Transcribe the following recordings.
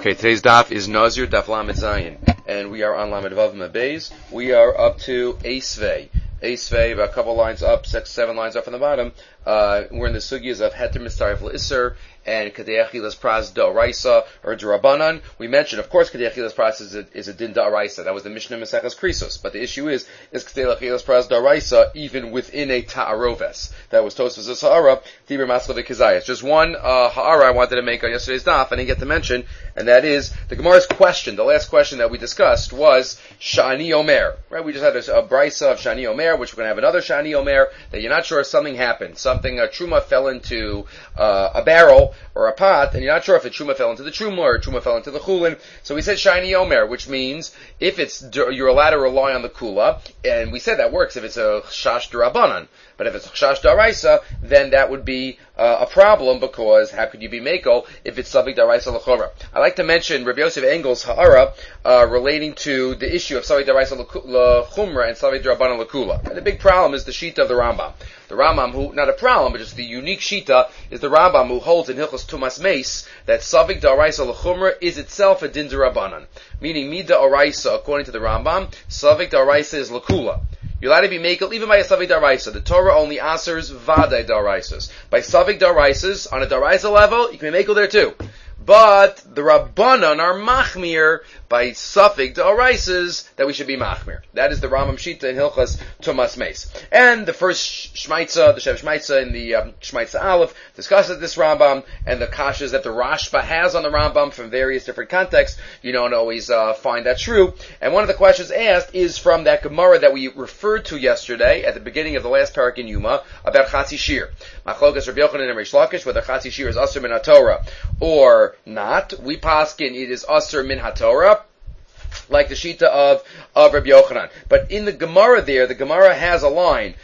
Okay, today's daf is Nazir Daf Lamed Zayin, and we are on Lamed Vav Mabez. We are up to Eisvei. Eisvei, about a couple lines up, 6-7 lines up from the bottom. We're in the sugyas of Heter Mitzaref L'Isser and Kadei Achilas Pras D'Oraisa or D'Rabanan. We mentioned, of course, Kadei Achilas Pras is a Din D'Oraisa. That was the Mishnah Maseches Krisos. But the issue is Kadei Achilas Pras D'Oraisa even within a Ta'aroves? That was Tosfos Ha'ara, Tiber Masla V'Kazayas. Just one Ha'ara I wanted to make on yesterday's daf, I didn't get to mention, and that is the Gemara's question. The last question that we discussed was Shani Omer. Right? We just had a brisa of Shani Omer, which we're going to have another Shani Omer, that you're not sure if something happened. A truma fell into a barrel or a pot, and you're not sure if a truma fell into the truma or a truma fell into the chulin. So we said shiny omer, which means if you're allowed to rely on the kula, and we said that works if it's a shash d'rabanan. But if it's a shash d'araisa, then that would be a problem, because how could you be mekel if it's savik d'araisa l'chora? I like to mention Rabbi Yosef Engel's ha'ara relating to the issue of savik d'araisa l'chumra and savik d'rabanan l'kula. And the big problem is the shita of the Rambam. The Rambam, who, not a problem, but just the unique shita, is the Rambam who holds in Hilchos Tumas Meis that savik d'araisa l'chumra is itself a din d'rabanan. Meaning, mida oraisa, according to the Rambam, savik d'araisa is l'kula. You're allowed to be mekel even by a savik d'araisa. The Torah only answers vadai d'araisas. By savik d'araisas, on a d'araisa level, you can be mekel there too. But the Rabbanan are machmir by safek d'araisas that we should be machmir. That is the Rambam Shita in Hilchas Tumas Meis. And the first Shmaitza, the Shev Shmaitza in the Shmaitza Aleph, discusses this Rambam and the kashas that the Rashba has on the Rambam from various different contexts. You don't always find that true. And one of the questions asked is from that Gemara that we referred to yesterday at the beginning of the last parak in Yuma about Chatzi Shir. Machlokas Rabbi Yochanan and Reish Lakish, whether Chatzi Shir is Asur min HaTorah or not. We paskin it is Asur min HaTorah, like the shita of Rabbi Yochanan. But in the Gemara there, the Gemara has a line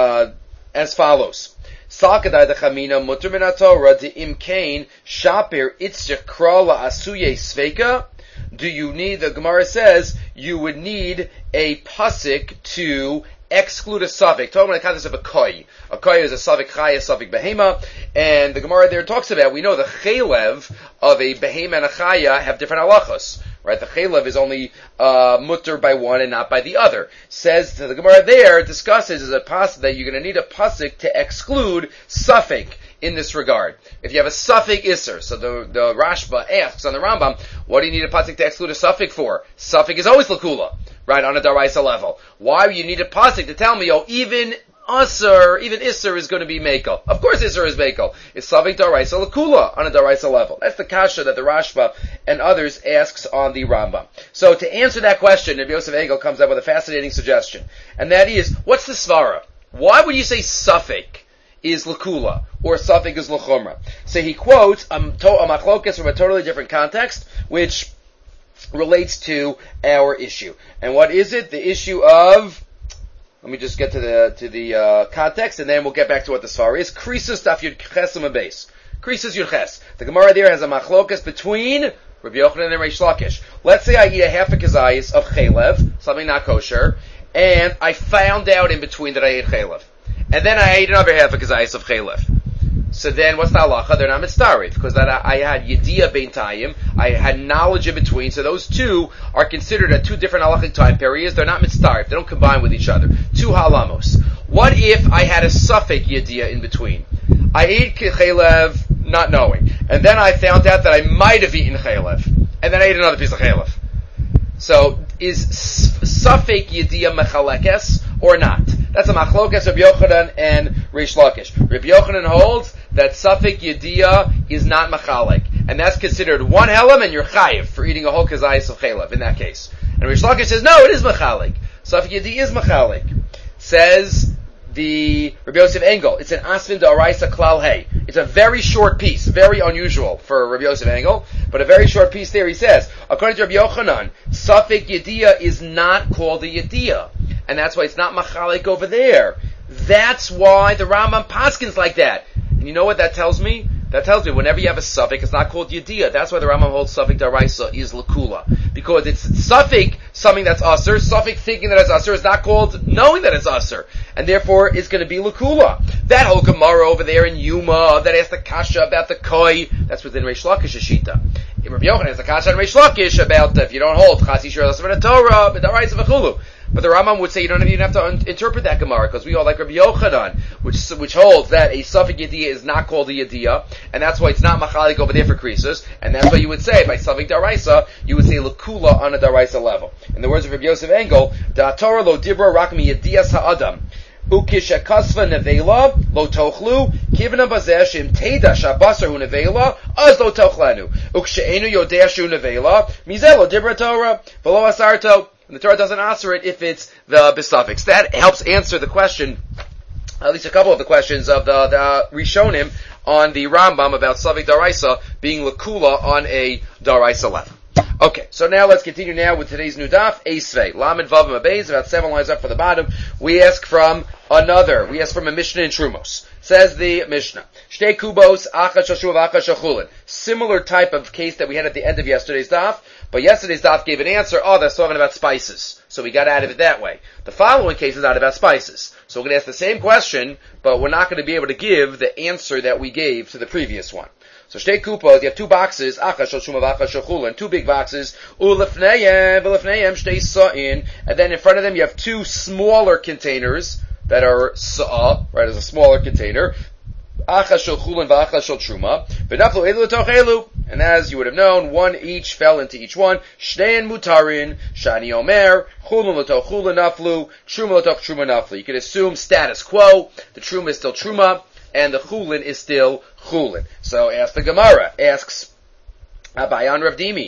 as follows: Sakadai dechamina muter min haTorah de'im kain shapir itzich krala asuye sveika. Do you need? The Gemara says you would need a pasik to exclude a suffix. Talking about the context of a koi. A koi is a suffix chaya, suffix behema, and the Gemara there talks about, we know the chelev of a behema and a chaya have different halachos. Right? The chelev is only mutter by one and not by the other. Says to the Gemara there, discusses is a pasuk that you're going to need a pasuk to exclude suffix in this regard. If you have a suffix isser, so the Rashba asks on the Rambam, what do you need a pasuk to exclude a suffix for? Suffix is always lakula, right, on a daraisa level. Why would you need a pasuk to tell me, even isser is going to be mekel? Of course isser is mekel. It's suffix daraisa lakula on a daraisa level. That's the kasha that the Rashba and others asks on the Rambam. So to answer that question, Rabbi Yosef Engel comes up with a fascinating suggestion, and that is, what's the svara? Why would you say suffix is lakula, or suffix is lachumra? So he quotes a machlokas from a totally different context, which relates to our issue. And what is it? The issue of, let me just get to the context, and then we'll get back to what the svara is. Krisus daf yud ches base. Krisus yud ches. The Gemara there has a machlokas between Rabbi Yochanan and Reish Lakish. Let's say I eat a half a kazayis of chelev, something not kosher, and I found out in between that I ate chelev. And then I ate another half a kazayis of chelev. So then, what's the halacha? They're not mitzarif, because that I had yediyah beintayim, I had knowledge in between, so those two are considered at two different halachic time periods. They're not mitzarif, they don't combine with each other. Two halamos. What if I had a suffix yediyah in between? I ate chelev not knowing, and then I found out that I might have eaten chelev, and then I ate another piece of chelev. So, is suffix yediyah mechalekes or not? That's a machlokas Rabbi Yochanan and Reish Lakish. Rabbi Yochanan holds that suffix yediyah is not machalek, and that's considered one helam, and you're chayiv for eating a whole kazayis of chelev in that case. And Reish Lakish says, no, it is machalek. Suffix yediyah is machalek. Says the Rabbi Yosef Engel, it's an asvin d'oraisa klal hey. It's a very short piece, very unusual for Rabbi Yosef Engel, but a very short piece there. He says, according to Rabbi Yochanan, suffix yediyah is not called a yediyah, and that's why it's not machalek over there. That's why the Rambam paskins like that. And you know what that tells me? That tells me whenever you have a suffix, it's not called yediyah. That's why the Rambam holds suffix d'oraisa is lakula. Because it's suffix, something that's usher, suffix thinking that it's usher is not called knowing that it's usher. And therefore, it's going to be lakula. That whole Gemara over there in Yuma, that asked the kasha about the koi, that's within Reish Lakish's shita. Rabbi Yochanan has a kasha on Reish Lakish about if you don't hold Chas Yisrael L'Sefer Torah, B'Daraisa V'Chulu. But the Rambam would say you don't even have to interpret that Gemara, because we all like Rabbi Yochanan, which holds that a Safek Yediyah is not called a Yediyah, and that's why it's not Machalik over there for Krisus, and that's why you would say, by Safek Daraisa, you would say L'Kula on a Daraisa level. In the words of Rabbi Yosef Engel, Da Torah lo dibra rak mi Yediyas ha'adam. Ukisha kasva nevela lo tochlu kivna bazeh shim teda shabasar hu nevela az lo tochlanu uksheinu yodeh shu nevela mizeh lo dibra Torah v'lo asarto. And the Torah doesn't answer it if it's the suffix. That helps answer the question, at least a couple of the questions of the Rishonim on the Rambam about Safek Daraisa being L'Kula on a Daraisa level. Okay, so now let's continue now with today's new daf, Eisvei. Lamed Vav Mabez, about 7 lines up for the bottom. We ask from a Mishnah in Trumos. Says the Mishnah, Shtei Kubos, Acha Shashuv, Acha Shachulin. Similar type of case that we had at the end of yesterday's daf, but yesterday's daf gave an answer, that's talking about spices. So we got out of it that way. The following case is not about spices. So we're going to ask the same question, but we're not going to be able to give the answer that we gave to the previous one. So Shtei Kupos, you have 2 boxes, Acha Shashuv, Acha Shachulin, 2 big boxes, Ulefneim, Shtei Sa'in, and then in front of them you have 2 smaller containers, that are sa'a, right, as a smaller container. Acha shel chulin v'acha shel truma. V'naflu elu l'toch elu. And as you would have known, 1 each fell into each one. Shtein mutarin, shani omer, chulin l'toch chulin naflu, truma l'toch truma naflu. You can assume status quo. The truma is still truma, and the chulin is still chulin. So ask the Gemara, asks Abayan Rav Dimi,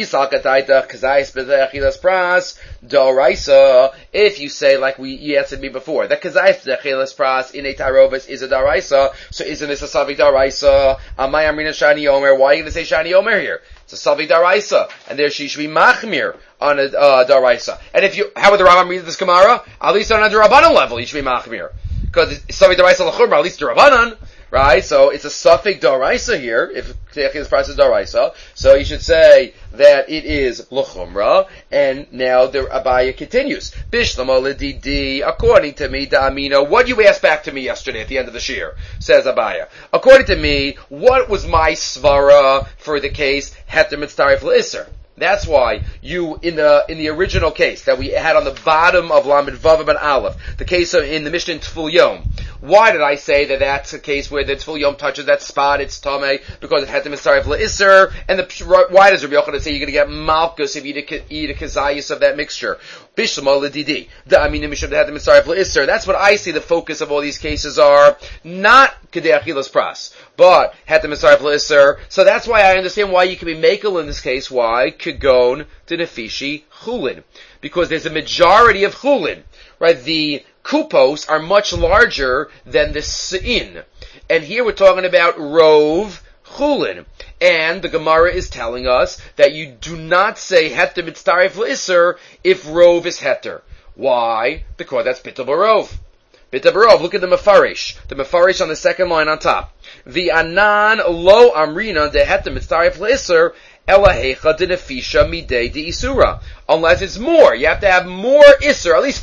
if you say, like you answered me before, that kazayis b'dechilas pras in a tarovis is a daraisa, so isn't this a savik daraisa? Amay amrina shani omer, why are you going to say shani omer here? It's a savik daraisa, and there she should be machmir on a daraisa. And how would the Rambam read this Gemara? At least on a Rabbanan level, you should be machmir. Because it's savik daraisa l'chumra, at least the Rabbanan. Right, so it's a suffix daraisa here, if Techilas Pras is daraisa, so you should say that it is l'chumra, and now the Abaya continues. Bishlama l'didi, according to me, da'amina, what you asked back to me yesterday at the end of the shir, says Abaya. According to me, what was my svara for the case, heter mitzaref l'isser? That's why you, in the original case that we had on the bottom of Lamed Vav Ben Aleph, the case in the Mishnah in Tful Yom, why did I say that that's a case where the Tful Yom touches that spot, it's Tomei, because it had to mitzaref l'isser, and why does Rabbi Yochanan say you're going to get malchus if you eat a kazayis of that mixture? Bishma l'didi, da'amina mishum had to mitzaref l'isser. That's what I see the focus of all these cases are, not kedei achilas pras, but had to mitzaref l'isser. So that's why I understand why you can be makel in this case. Why? Kagon to nefishi chulin. Because there's a majority of chulin. Right? The kupos are much larger than the se'in. And here we're talking about rov chulin. And the Gemara is telling us that you do not say heter mitzaref l'isser if rov is heter. Why? Because that's bitul barov. Bitul barov, look at the Mefarish. The Mefarish on the second line on top. The anan lo amrina de heter mitzaref l'isser elahecha de nefisha midei de isura. Unless it's more. You have to have more isser, at least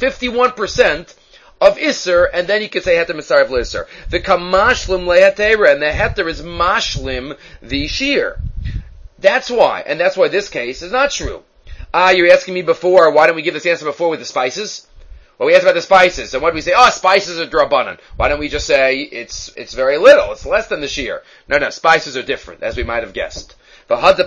51% of isser, and then you can say heter mitzaref l'isser. The kamashlim lehetera, and the heter is mashlim the shear. That's why. And that's why this case is not true. You're asking me before, why don't we give this answer before with the spices? Well, we asked about the spices, and what do we say? Spices are drabanan. Why don't we just say it's very little, it's less than the shear? No, spices are different, as we might have guessed. Over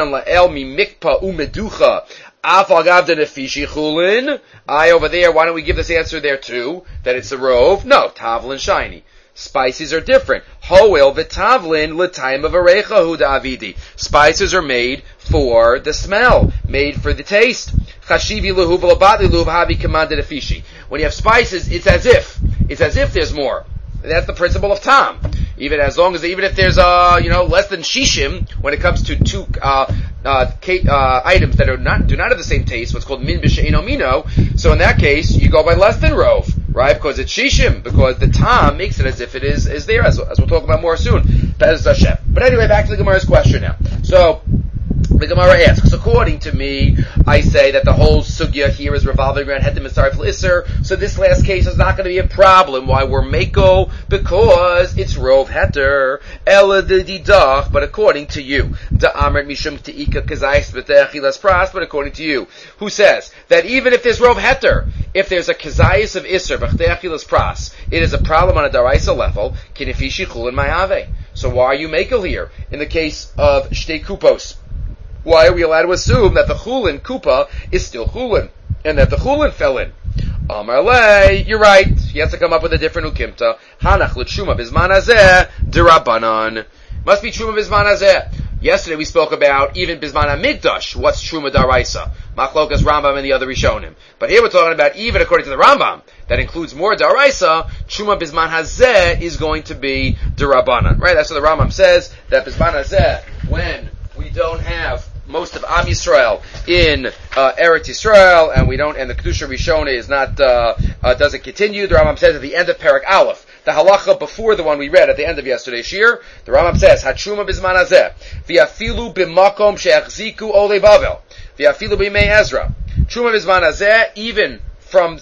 there, why don't we give this answer there too? That it's a rov? No, tavlin shiny. Spices are different. Hoel v'tavlin l'taim of arecha hu da'avidi. Spices are made for the smell, made for the taste. Chashivi luhu v'labati luhu havi commanded afishi. When you have spices, it's as if there's more. That's the principle of tam. Even if there's less than shishim when it comes to 2 items that do not have the same taste, what's called min b'she'ino mino. So in that case, you go by less than rov, right? Because it's shishim, because the tam makes it as if it is there, as we'll talk about more soon. That is Hashem. But anyway, back to the Gemara's question now. So the The Gemara asks, according to me, I say that the whole sugya here is revolving around heter mitzaref l'isser, so this last case is not going to be a problem. Why we're meko? Because it's rov heter, ela de didach, but according to you, da amrit mishum te'ika kazayis b'te'achilas pras, but according to you, who says that even if there's rov heter, if there's a kazayis of isser b'te'achilas pras, it is a problem on a daraisa level, kinifishi chulin mayave. So why are you meko here? In the case of shtei kupos, why are we allowed to assume that the chulin kupa is still chulin, and that the chulin fell in? Amar lei, you're right. He has to come up with a different ukimta. Hanach l'tshuma bizman hazeh d'Rabbanan. Must be truma bizman hazeh. Yesterday we spoke about even bizman hamikdash. What's truma daraisa? Machlokas Rambam and the other Rishonim. But here we're talking about even according to the Rambam, that includes more daraisa. Truma bizman hazeh is going to be d'Rabbanan. Right? That's what the Rambam says. That bizman hazeh, when we don't have most of Am Yisrael in Eretz Yisrael, and the Kedusha Rishona is not doesn't continue. The Rambam says at the end of Perek Aleph, the halacha before the one we read at the end of yesterday's shir, the Rambam says Hatshuma bizman hazeh v'afilu b'makom she'achziku olei Bavel v'afilu b'mei Ezra. Truma bizman hazeh, even from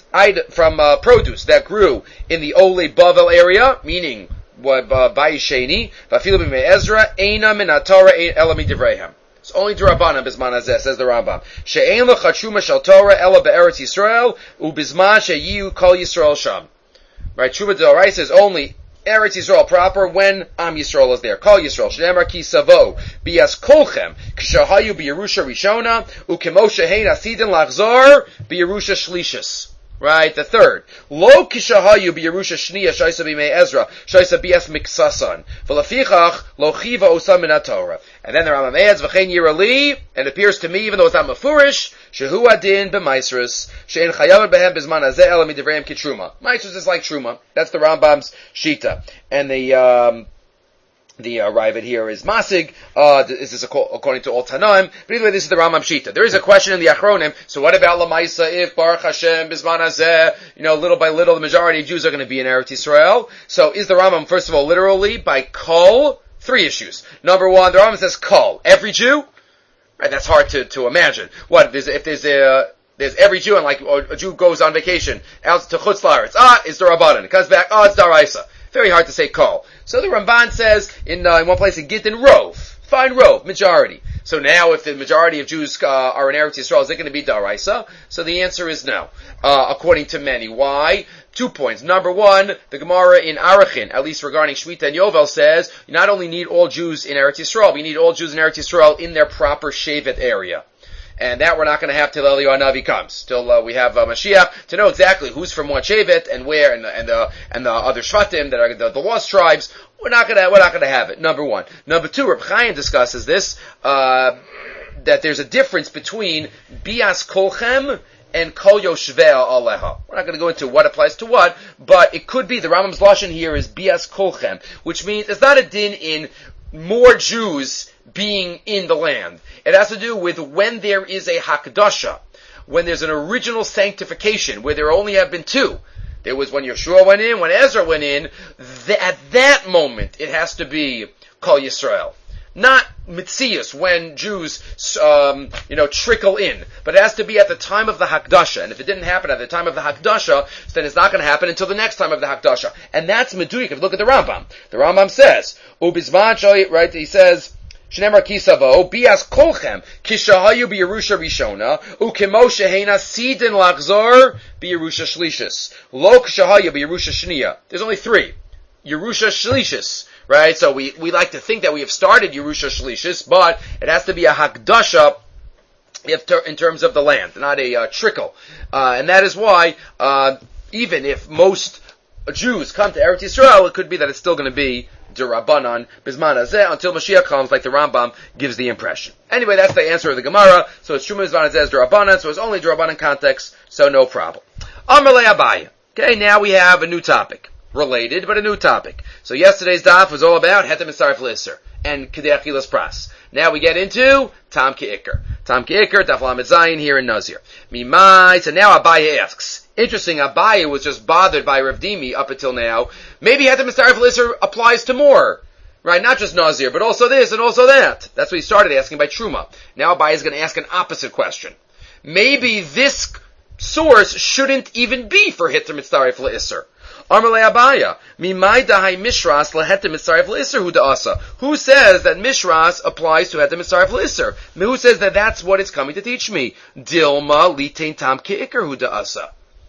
produce that grew in the olei Bavel area, meaning Bayis Sheni, v'afilu b'mei Ezra, eina min haTorah ela midivreihem. It's only d'Rabbanan bizman hazeh, says the Rambam. She'ein l'chatshuma shel Torah ela be'eretz Yisrael u'bizman she'yiu kol Yisrael sham. Right, Truma d'Oraisa is only Eretz Yisrael proper when Am Yisrael is there. Kol Yisrael she'nemar ki savo bias kolchem k'shahayu b'Yerusha Rishona u'kemo she'hein asidin lachzor b'Yerusha Shlishis. Right, the third. Lo kishahayu b'Yerusha Shniya shaisa b'mei Ezra shaisa bias miksasan v'lafichach lo chiva osam min haTorah. And then the Rambam adds v'chein yirali, and it appears to me, even though it's not mafurish, shehu adin b'maisrus she'en chayav behem bizman hazeh ela midivreim kitruma. Maisrus is like truma. That's the Rambam's shita, and the Ravid here is Masig. Is this according to all Tanaim? But either way, this is the Rambam Shita. There is a question in the Achronim. So what about Lamaisa if Baruch Hashem Bizman Hazeh, little by little the majority of Jews are going to be in Eretz Yisrael? So is the Rambam first of all literally by Kol? Three issues. Number one, the Rambam says Kol, every Jew. Right, that's hard to imagine. What if there's every Jew, and like a Jew goes on vacation out to Chutz La'aretz, it's the Rabbanan. It comes back, it's Daraisa. Very hard to say Kol. So the Ramban says in one place in Gittin, Rov. Fine Rov, majority. So now if the majority of Jews are in Eretz Yisrael, is it going to be Daraisa? So the answer is no, according to many. Why? 2 points. Number one, the Gemara in Arachin, at least regarding Shemitah and Yovel, says you not only need all Jews in Eretz Yisrael, but you need all Jews in Eretz Yisrael in their proper Shevet area. And that we're not going to have till Eliyahu Hanavi comes, till we have Mashiach, to know exactly who's from what Shevet and where, and the other Shvatim that are the lost tribes. We're not going to have it. Number one. Number two, Reb Chaim discusses this that there's a difference between Bias Kolchem and Kol Yoshvei Aleha. We're not going to go into what applies to what, but it could be the Rambam's lashon here is Bias Kolchem, which means it's not a din in more Jews being in the land. It has to do with when there is a Hakdasha, when there's an original sanctification, where there only have been two. There was when Yeshua went in, when Ezra went in, at that moment it has to be Kol Yisrael. Not Mitzias, when Jews, trickle in. But it has to be at the time of the Hakdasha. And if it didn't happen at the time of the Hakdasha, then it's not going to happen until the next time of the Hakdasha. And that's Meduik. If you look at the Rambam. The Rambam says, Ubizman, right, he says, Shnemar kisavo, bias kolchem, kishahayu b'Yerusha Rishona, ukemo sheheina sidin lachzor b'Yerusha Shlishis. Lo kishahayu b'Yerusha Shniya. There's only three. Yerusha Shlishis. Right? So we like to think that we have started Yerusha Shlishis, but it has to be a Hakdasha in terms of the land, not a trickle. And that is why, even if most Jews come to Eretz Yisrael, it could be that it's still going to be D'Rabbanan, Bizman Hazeh, until Mashiach comes, like the Rambam gives the impression. Anyway, that's the answer of the Gemara. So it's Truma Bizman Hazeh, D'Rabbanan, so it's only D'Rabbanan context, so no problem. Amalei Abaye. Okay, now we have a new topic. Related, but a new topic. So yesterday's daf was all about Heter Mitzaref L'Isser and Kedei Achilas Pras. Now we get into Tam Ke'ikr. Tam Ke'ikr, Daf Lamed Zayin here in Nazir. Mimai, so now Abaye asks. Interesting, Abaye was just bothered by Rav Dimi up until now. Maybe Heter Mitzaref L'Isser applies to more. Right, not just Nazir, but also this and also that. That's what he started asking by Truma. Now Abaye is going to ask an opposite question. Maybe this source shouldn't even be for Hitter Mitzaref L'Isser. Amarle Abaya, Mimai Dahai Mishras L'Heter Mitzaref L'Isser Hu Da'asa. Who says that Mishras applies to Heter Mitzaref L'Isser? Who says that that's what it's coming to teach me? Dilma Litain Tam Ke'ikr Hu Da'asa.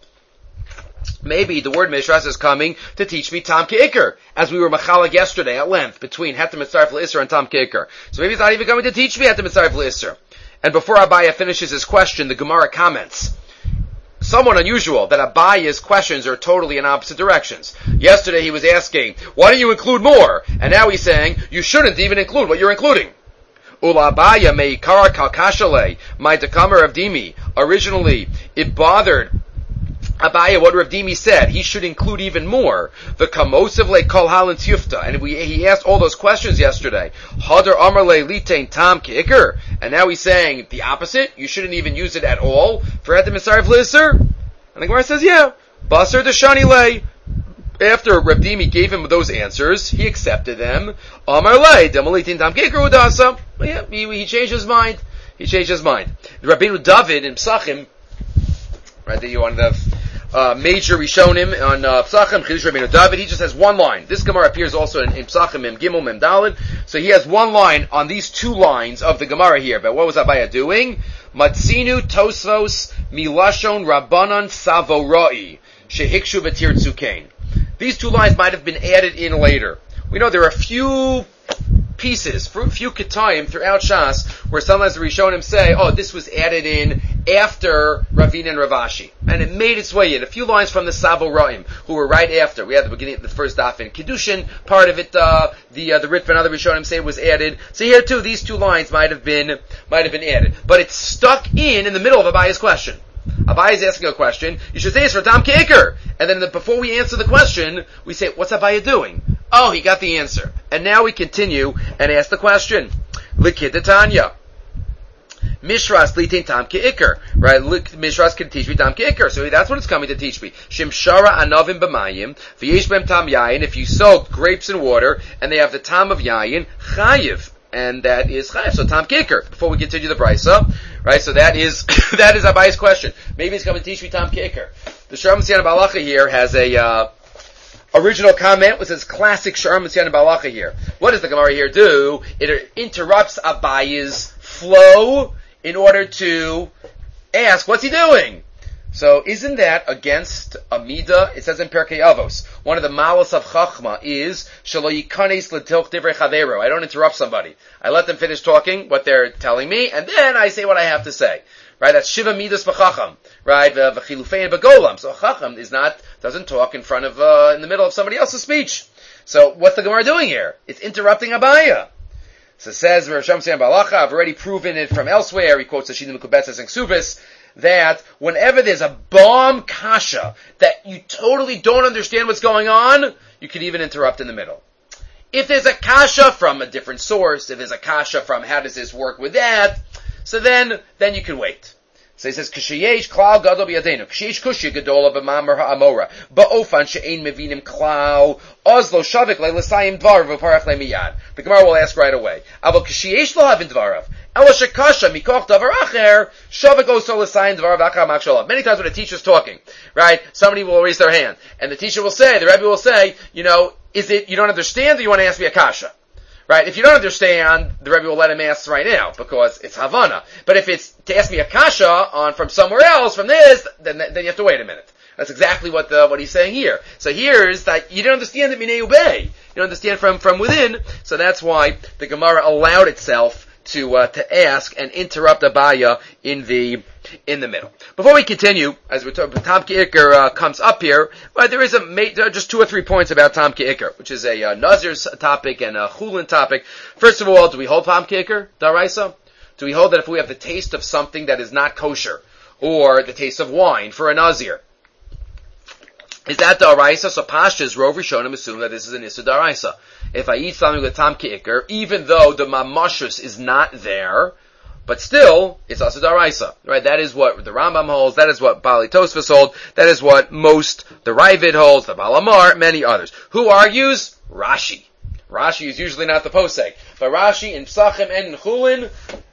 Maybe the word Mishras is coming to teach me Tam Ke'ikr, as we were machalak yesterday at length between Heter Mitzaref L'Isser and Tam Ke'ikr. So maybe it's not even coming to teach me Heter Mitzaref L'Isser. And before Abaya finishes his question, the Gemara comments, somewhat unusual that Abaya's questions are totally in opposite directions. Yesterday he was asking, why don't you include more? And now he's saying, you shouldn't even include what you're including. Ula Abaya meikar kalkashale, my takamer of Dimi. Originally, it bothered Abaya what Rav Dimi said. He should include even more. The kamosev le kol halin tiyufta. And he asked all those questions yesterday. Hadar amar le litain tam ke'ikr. And now he's saying the opposite. You shouldn't even use it at all for Heter Mitzaref L'Isser. And the Gemara says, yeah. Basar deshani le. After Rav Dimi gave him those answers, he accepted them. Amar le demolitin tam ke'ikr udasa. Yeah, he changed his mind. He changed his mind. Rabbeinu David in Psachim, right, that you on the major Rishonim on Psachim, Chidush Rabbeinu David, he just has one line. This Gemara appears also in Psachim, Mem Gimel, Mem Daled. So he has one line on these two lines of the Gemara here. But what was Abaya doing? Matzinu Tosvos Milashon Rabbanan Savoroi Shehikshu V'Tir Tzukain. These two lines might have been added in later. We know there are a few pieces, few ketayim throughout Shas, where sometimes the Rishonim say, oh, this was added in after Ravina and Ravashi. And it made its way in. A few lines from the Savoraim, who were right after. We had the beginning of the first daf in Kiddushin, part of it, the Ritva and other Rishonim say was added. So here too, these two lines might have been added. But it's stuck in the middle of Abaya's question. Abaya is asking a question. You should say it's for Tam Ke'ikr. And then before we answer the question, we say, what's Abaya doing? Oh, he got the answer. And now we continue and ask the question. Likidatanya. Mishras litin Tam Ke'ikr. Right? Mishras can teach me Tam Ke'ikr. So that's what it's coming to teach me. Shimshara anavim b'mayim. V'yesh b'em tam yayin. If you soak grapes in water and they have the tam of yayin, chayiv. And that is chayiv. So Tam Ke'ikr. Before we continue the brisa, right? So that is Abaya's question. Maybe it's coming to teach me Tam Ke'ikr. The Shar Mitzyan Balacha here has a original comment, which says classic Shar Mitzyan Balacha here. What does the Gemara here do? It interrupts Abaya's flow in order to ask, what's he doing? So isn't that against Amida? It says in Perkei Avos, one of the malos of Chachma is Shelo yikanes l'tilch divrei chavero. I don't interrupt somebody. I let them finish talking what they're telling me, and then I say what I have to say. Right? That's Shiva Midas b'Chacham. Right? V'chilufein b'Golam. So Chacham doesn't talk in front of, in the middle of somebody else's speech. So what's the Gemara doing here? It's interrupting Abaya. So it says, Risham Siyan Balacha, I've already proven it from elsewhere. He quotes Hashidim Mekubetzes and Ksubis, that whenever there's a bomb kasha that you totally don't understand what's going on, you can even interrupt in the middle. If there's a kasha from a different source, if there's a kasha from how does this work with that, so then you can wait. So he says, Kishayesh klal gadol b'yadenu, Kishayesh kushya gadola b'mamar ha'amora, ba'ofan she'ein mevinim klal, ozlo shavik le'lesayim dvarav v'parach le'miyad. The Gemara will ask right away. Aval Kishayesh lo havin dvarav, ela shekasha mikoch davar acher, shavik oso l'sayim dvarav achar maksholav. Many times when a teacher's talking, right, somebody will raise their hand, and the teacher will say, the Rebbe will say, is it you don't understand or you want to ask me a kasha? Right? If you don't understand, the Rebbe will let him ask right now, because it's Havana. But if it's to ask me a kasha from somewhere else, from this, then you have to wait a minute. That's exactly what he's saying here. So here's that you don't understand it minei ubei. You don't understand from within. So that's why the Gemara allowed itself to ask and interrupt Abaya in the middle. Before we continue, as we're talking, Tam Ke'ikr comes up here, but there is just 2 or 3 points about Tam Ke'ikr, which is a Nazir's topic and a Chulin topic. First of all, do we hold Tam Ke'ikr, Daraisa? Do we hold that if we have the taste of something that is not kosher, or the taste of wine for a Nazir, is that Daraisa? So Pashas, Rov Rishonim assume that this is an Issa Daraisa. If I eat something with Tam Ke'ikr, even though the Mamashus is not there, but still, it's Asa Daraisa, right? That is what the Rambam holds, that is what Bali Tosfos holds, that is what most, the Ravid holds, the Balamar, many others. Who argues? Rashi. Rashi is usually not the posek. But Rashi in Psachim and in Chulin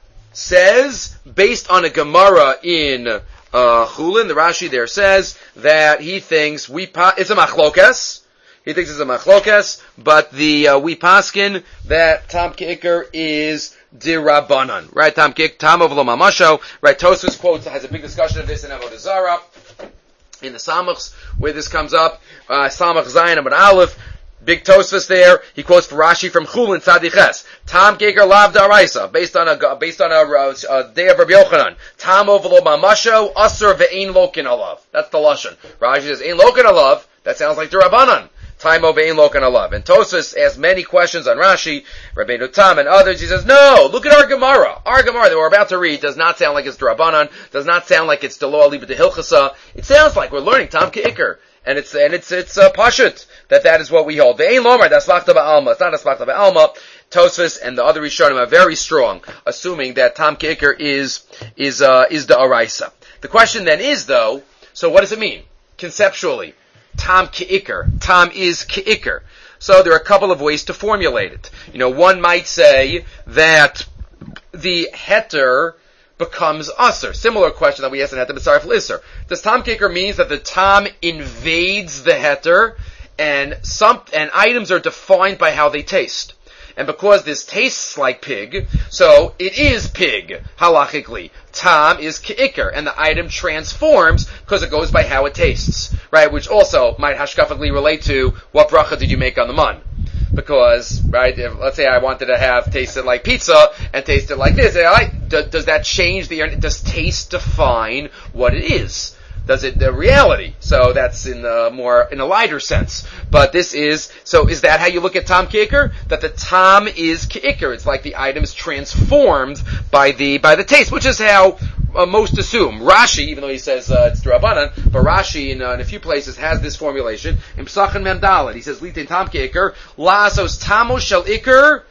says, based on a Gemara in Chulin, the Rashi there says that he thinks it's a machlokas. He thinks it's a machlokas, but we paskin that Tam Ki'ikr is dirabanan, right? Tam of lo mamasho, right? Tosfos quotes has a big discussion of this in Avodah Zarah, in the Samachs where this comes up. Samach Zayin Amud Aleph, big Tosfos there. He quotes for Rashi from Chulin Tzadiches. Tam Ki'ikr lav da'araisa, based on a day of Rabbi Yochanan. Tam of lo mamasho asur ve'ein lokin alav. That's the lashon. Rashi says ein lokin alav. That sounds like dirabanan. Time over Ein Lokan Alav. And Tosfos asks many questions on Rashi, Rabbeinu Tam and others. He says, no, look at our Gemara. Our Gemara that we're about to read does not sound like it's D'Rabbanan, does not sound like it's Delo Aliba de Hilchasa. It sounds like we're learning Tam Ki'ikr. And it's Pashut, that is what we hold. The Ein Lomar, that's Lachta Ba'alma. It's not a Lachta Ba'alma. Tosfos and the other Rishonim are very strong, assuming that Tam Ki'ikr is the Araisa. The question then is, though, so what does it mean? Conceptually. Tam Ki'ikr. Tam is Ki'ikr. So there are a couple of ways to formulate it. One might say that the heter becomes usr. Similar question that we asked in Heter B'Sarif L'Isser. Does Tam Ki'ikr means that the Tam invades the heter and items are defined by how they taste? And because this tastes like pig, so it is pig, halachically. Tam is Ki'ikr, and the item transforms because it goes by how it tastes, right? Which also might hashkafically relate to what bracha did you make on the man. Because, right, let's say I wanted to have tasted like pizza and tasted like this. Does that change does taste define what it is? Does it the reality? So that's in a lighter sense. But is that how you look at Tam Ki'ikr? That the Tam is Ki'ikr. It's like the item is transformed by the taste, which is how most assume. Rashi, even though he says it's D'Rabbanan, but Rashi in a few places has this formulation. In Psachim Mem Dalet, he says, Litin Tam Ki'ikr, La'asos Tamo Shel Iser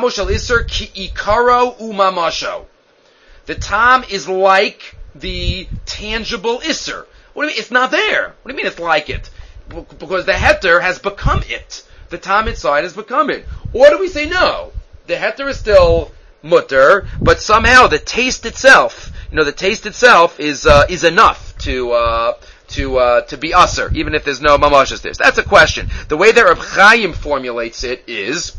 Ki'ikaro Umamasho. The Tam is like the tangible Isser. What do you mean? It's not there. What do you mean it's like it? Because the heter has become it. The Tam inside has become it. Or do we say no? The heter is still mutter, but somehow the taste itself, is enough to be usser, even if there's no mamashas there. So that's a question. The way that Reb Chaim formulates it is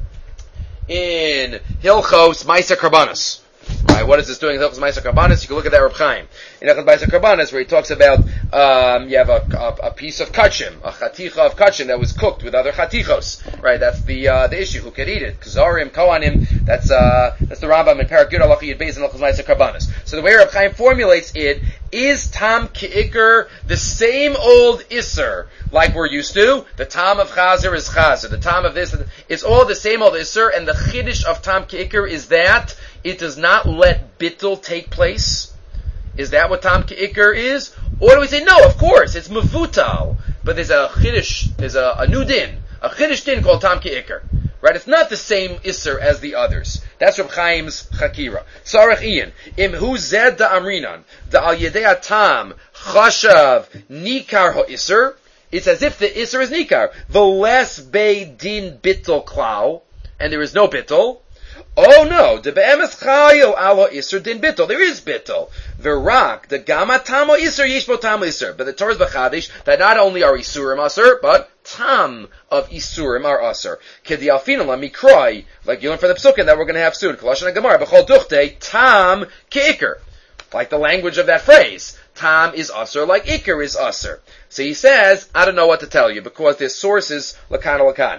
in Hilchos Ma'aser Karbanos. Right, what is this doing in Hilchos Ma'aser Karbanos? You can look at that Reb Chaim. In Hilchos Ma'aser Karbanos, where he talks about, you have a piece of kachim, a chaticha of kachim that was cooked with other chatichos. Right, that's the issue. Who could eat it? Kazarim, Kohanim, that's the Rambam in Parak Yud Halacha Yud Beis in Hilchos Ma'aser Karbanos. So the way Reb Chaim formulates it, is Tam Ki'ikr the same old Isser, like we're used to? The Tam of Chazer is Chazer. The Tam of this, it's all the same old Isser, and the Chiddush of Tam Ki'ikr is that it does not let bittul take place. Is that what Tam Ki'ikr is? Or do we say, no, of course, it's Mevutal, but there's a Chiddush, there's a new din, a Chiddush din called Tam Ki'ikr. Right? It's not the same Isser as the others. That's Reb Chaim's Chakira. Sarach Ian. Im hu zed da amrinan. Da al yedei tam chashav nikar ho Isser. It's as if the Isser is nikar. V'les bei din bittul klau. And there is no bittul. Oh no, de be'emes chayo alo Isser din bittul. There is bittul. V'rak, the gama tamo Isser yishbo tam Isser. But the Torah is b'chadish that not only are Isurim Asser, but tam of Isurim are Asser. Kedi alfina la mikroi, like you learn for the Psukim that we're going to have soon. Koloshan Gemara, b'chol duchte, tam Ki'ikr. Like the language of that phrase. Tam is Asser like Ikr is Asser. So he says, I don't know what to tell you, because there's sources, lakan.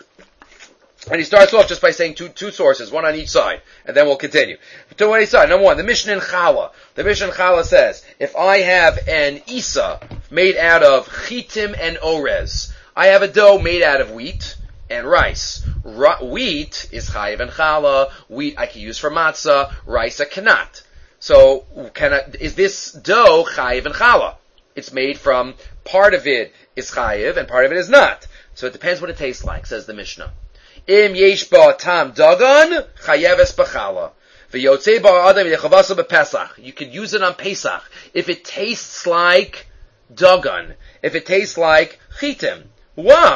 And he starts off just by saying two sources, one on each side, and then we'll continue. Two on each side. Number one, the Mishnah in Chala. The Mishnah in Chala says, if I have an Isa made out of chitim and orez, I have a dough made out of wheat and rice. Wheat is chayiv and chala. Wheat I can use for matzah. Rice I cannot. So, is this dough chayiv and chala? It's made from, part of it is chayiv and part of it is not. So it depends what it tastes like, says the Mishnah. Im yesh ba tam dagan, chayeves b'chala. V'yotzei ba adam yechavasa b'pesach. You could use it on Pesach. If it tastes like dagan. If it tastes like chitim. Wow!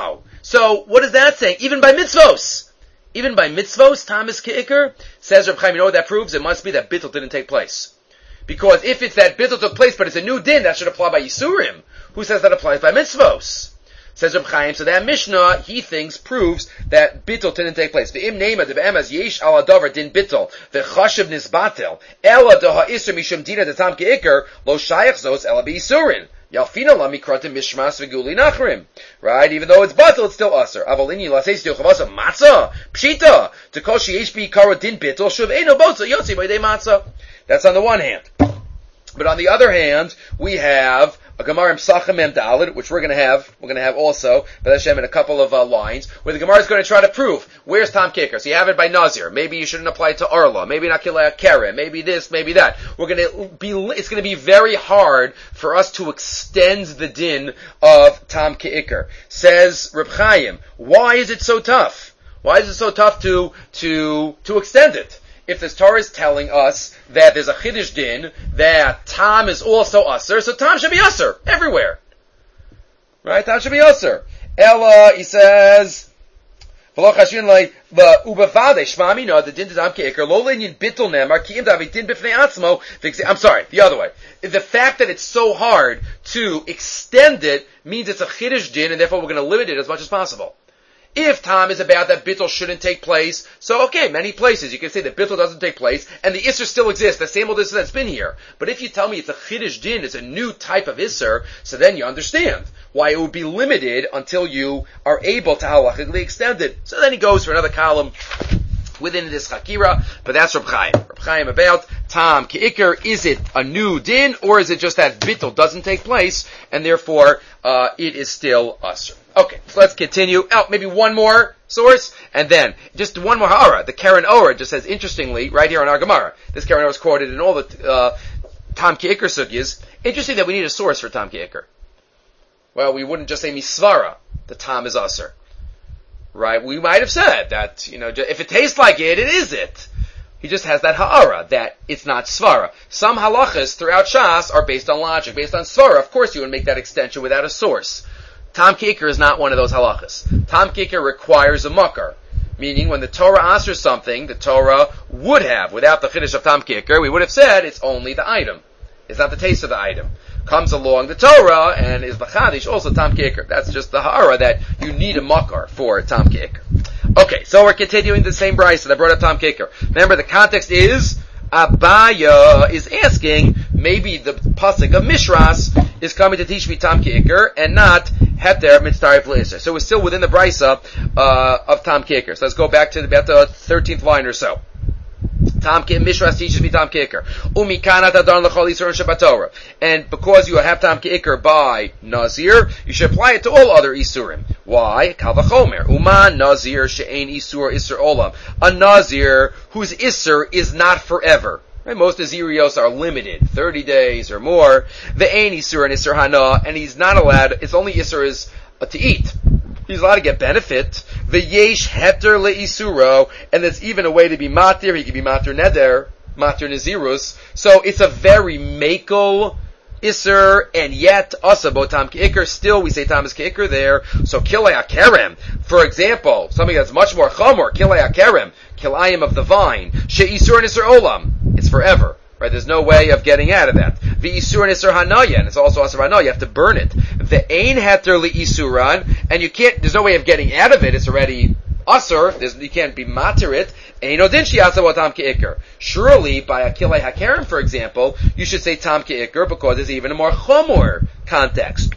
So what is that saying? Even by mitzvos, Tam is ke'ikr, says Reb Chaim, you know what that proves? It must be that bittul didn't take place. Because if it's that bittul took place, but it's a new din, that should apply by Yisurim. Who says that applies by mitzvos? Says Reb Chaim, so that Mishnah, he thinks, proves that bittul didn't take place. Ve'im neima de've'emas yesh ala davar din bittul, ve'chashiv nisbatel, ela deha isur mishum dina de tam ke'ikr, lo shayach zos ela be'Yisurin. Yalfina la mikratim mishmas v'guli nachrim. Right? Even though it's batel, it's still usr. Avalini laseis diochavasa matzah, pshita, to kol sheyesh bi'ikaro din bittul, shuv eino botza, yotzi b'yedei matzah. That's on the one hand. But on the other hand, we have a Gemara in Psachim Mem Daled, which we're going to have also, B'ez Hashem, in a couple of lines, where the Gemara is going to try to prove, where's Tam Ke'ikr? So you have it by Nazir. Maybe you shouldn't apply it to Arla. Maybe not Kilei Kerem. Maybe this, maybe that. It's going to be very hard for us to extend the din of Tam Ke'ikr. Says Reb Chaim, why is it so tough? Why is it so tough to extend it? If this Torah is telling us that there's a Chiddush din, that Tam is also Usr, so Tam should be Usr everywhere. Right? Tam should be Usr. Ella, he says, the din to Tam Ke'ikr, lo le'inyan bittul nemar, ki im davi din b'fnei atzmo, I'm sorry, the other way. The fact that it's so hard to extend it means it's a Chiddush din, and therefore we're going to limit it as much as possible. If Tam is about that bittul shouldn't take place, so okay, many places you can say that bittul doesn't take place, and the Isser still exists, the same old Isser that's been here. But if you tell me it's a Chiddush din, it's a new type of Isser, so then you understand why it would be limited until you are able to halachically extend it. So then he goes for another column within this Chakira, but that's Reb Chaim. Reb Chaim about Tam Ke'ikr, is it a new din, or is it just that bittul doesn't take place, and therefore it is still Usr? Okay, so let's continue. Maybe one more source, and then just one more ha'ara. The Karen Ora just says, interestingly, right here on our Gemara, this Karen Ora is quoted in all the Tam Ke'ikr sugyas. Interesting that we need a source for Tam Ke'ikr. Well, we wouldn't just say misvara, the Tam is Usr. Right? We might have said that, if it tastes like it, it is it. He just has that ha'ara, that it's not svara. Some halachas throughout Shas are based on logic, based on svara. Of course you would make that extension without a source. Tam Ke'ikr is not one of those halachas. Tam Ke'ikr requires a makar. Meaning, when the Torah answers something, the Torah would have, without the chiddush of Tam Ke'ikr, we would have said it's only the item. It's not the taste of the item. Comes along the Torah, and is b'chadish also Tam Ke'ikr. That's just the ha'ara that you need a makar for Tam Ke'ikr. Okay, so we're continuing the same brayso that brought up Tam Ke'ikr. Remember, the context is, Abaya is asking, maybe the pasuk of Mishras is coming to teach me Tam Ke'ikr, and not Heter Mitzaref L'Isser. So we're still within the brayso of Tam Ke'ikr. So let's go back to about the 13th line or so. Tam Ke'ikr, Mishras teaches me Tam Ke'ikr. Umikanat Adon L'chol Yisur and Shabbat Torah. And because you have Tam Ke'ikr by Nazir, you should apply it to all other Isurim. Why? Kal v'chomer. Uman Nazir she'ein Isur Isur Olam. A Nazir whose Isur is not forever. Right? Most Nazirios are limited, 30 days or more. Ve'ein Isur and Isur Hana, and he's not allowed, its only Isur is to eat. He's allowed to get benefit. V'yesh heter le'isuro, and there's even a way to be matir. He can be matir neder, matir nazirus. So it's a very makel iser, and yet asabo Tam Ke'ikr. Still, we say Tam is Ke'ikr there. So kilei akerem, for example, something that's much more chamor. Kilei akerem, kilayim of the vine. She'isur and isur olam. It's forever. Right? There's no way of getting out of that. The isur and isur hanaya, and it's also asur hanaya. You have to burn it. The ein heter li isuran, and you can't. There's no way of getting out of it. It's already asur. You can't be matir it. Ein odin shi'asa Tam Ke'ikr. Surely, by a kilei hakerem, for example, you should say Tam Ke'ikr because there's even a more chomor context.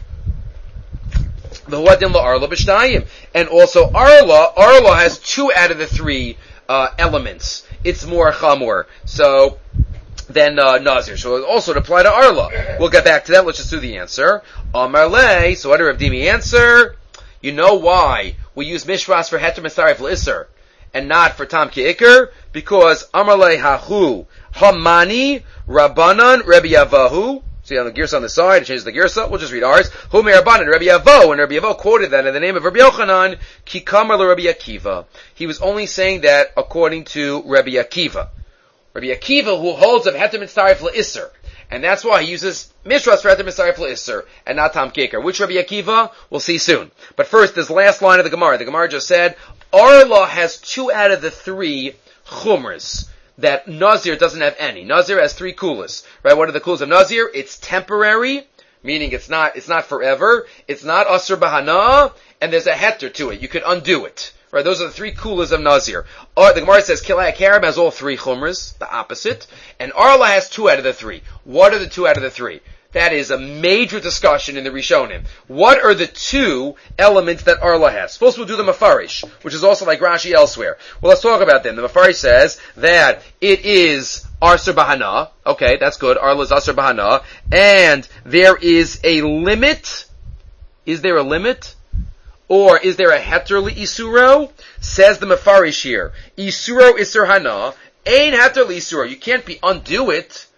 The huadin la arla b'shtayim, and also arla has 2 out of the 3 elements. It's more chamor. So. Then Nazir. So also to apply to Arla. We'll get back to that. Let's just do the answer. Amar le. So what did Rav Dimi answer? You know why we use Mishras for Heter Mitzaref L'Isser and not for Tam Ke'ikr? Because Amar le hahu hamani Rabbanan Rebbe Yavahu. See on the Girsa on the side, it changes the Girsa. We'll just read ours. Hu me Rabbanan Rebbe Yavo, and Rebbe Yavo quoted that in the name of Rabbi Yochanan, Ki Kamar le Rebbe Akiva. He was only saying that according to Rebbe Akiva. Rabbi Akiva, who holds of Heter Mitzaref L'Isser, And that's why he uses Mishras for Heter Mitzaref L'Isser and not Tam Keker. Which Rabbi Akiva? We'll see soon. But first, this last line of the Gemara. The Gemara just said, Arla has 2 out of the 3 chumras that Nazir doesn't have any. Nazir has 3 kulas. Right? What are the kulas of Nazir? It's temporary, meaning it's not forever. It's not Asr Bahana, and there's a heter to it. You could undo it. Right, those are the 3 kulas of Nazir. The Gemara says Kilei HaKerem has all 3 chumras, the opposite, and Arla has 2 out of the 3. What are the 2 out of the 3? That is a major discussion in the Rishonim. What are the 2 elements that Arla has? First we'll do the Mafarish, which is also like Rashi elsewhere. Well, let's talk about them. The Mafarish says that it is Asr Bahana. Okay, that's good. Arla is Asr Bahana. And there is a limit. Is there a limit? Or is there a heter li-isuro? Says the Mefarish here. Isuro isur hana. Ein heter li-isuro. You can't undo it,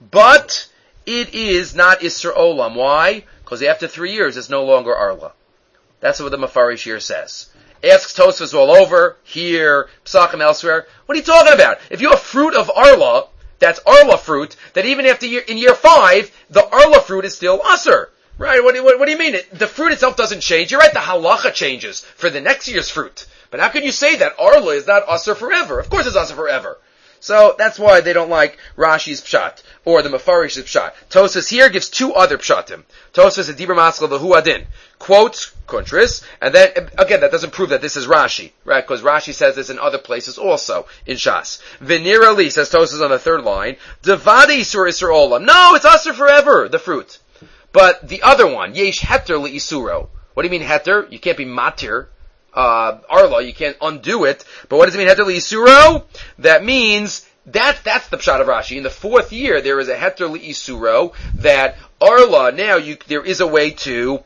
but it is not isur olam. Why? Because after 3 years, it's no longer arla. That's what the Mefarish here says. Asks Tosfos all over, here, Psachim elsewhere. What are you talking about? If you have fruit of arla, that's arla fruit, that even after in year 5, the arla fruit is still asur. Right, what do you mean? The fruit itself doesn't change. You're right, the halacha changes for the next year's fruit. But how can you say that Arla is not Asr forever? Of course it's Asr forever. So that's why they don't like Rashi's pshat, or the Mefarish's pshat. Tosfos here gives 2 other pshatim. Tosfos at Dibur Maskal the Huadin quotes Kuntris, and then, again, that doesn't prove that this is Rashi, right? Because Rashi says this in other places also, in Shas. Venira Li, says Tosfos on the 3rd line, Devade Isur Isur Olam. No, it's Asr forever, the fruit. But the other one, Yesh Heter Li'isuro. What do you mean Heter? You can't be Matir. Arla, you can't undo it. But what does it mean Heter Li'isuro? That means, that's the pshat of Rashi. In the 4th year, there is a Heter Li'isuro that Arla, now there is a way to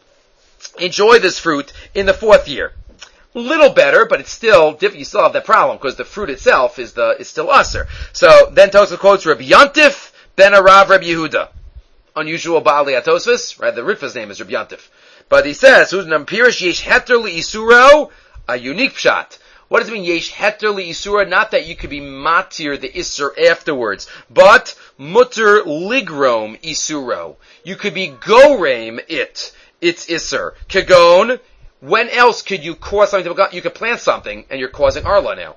enjoy this fruit in the 4th year. Little better, but it's still different. You still have that problem because the fruit itself is still Aser. So then Tosfos quotes Rabbi Yantif ben Arav Rabbi Yehuda. Unusual Ba'ali Atosfos, right? The Ritva's name is Rabbi Yantif. But he says, Pirish Yesh Heter Li'isuro, a unique pshat. What does it mean, Yesh Heter Li'isuro? Not that you could be matir, the Isur afterwards, but Mutter Ligrom Isuro. You could be Gorem it's Isur. Kagon, when else could you cause something to become, you could plant something, and you're causing Arla now.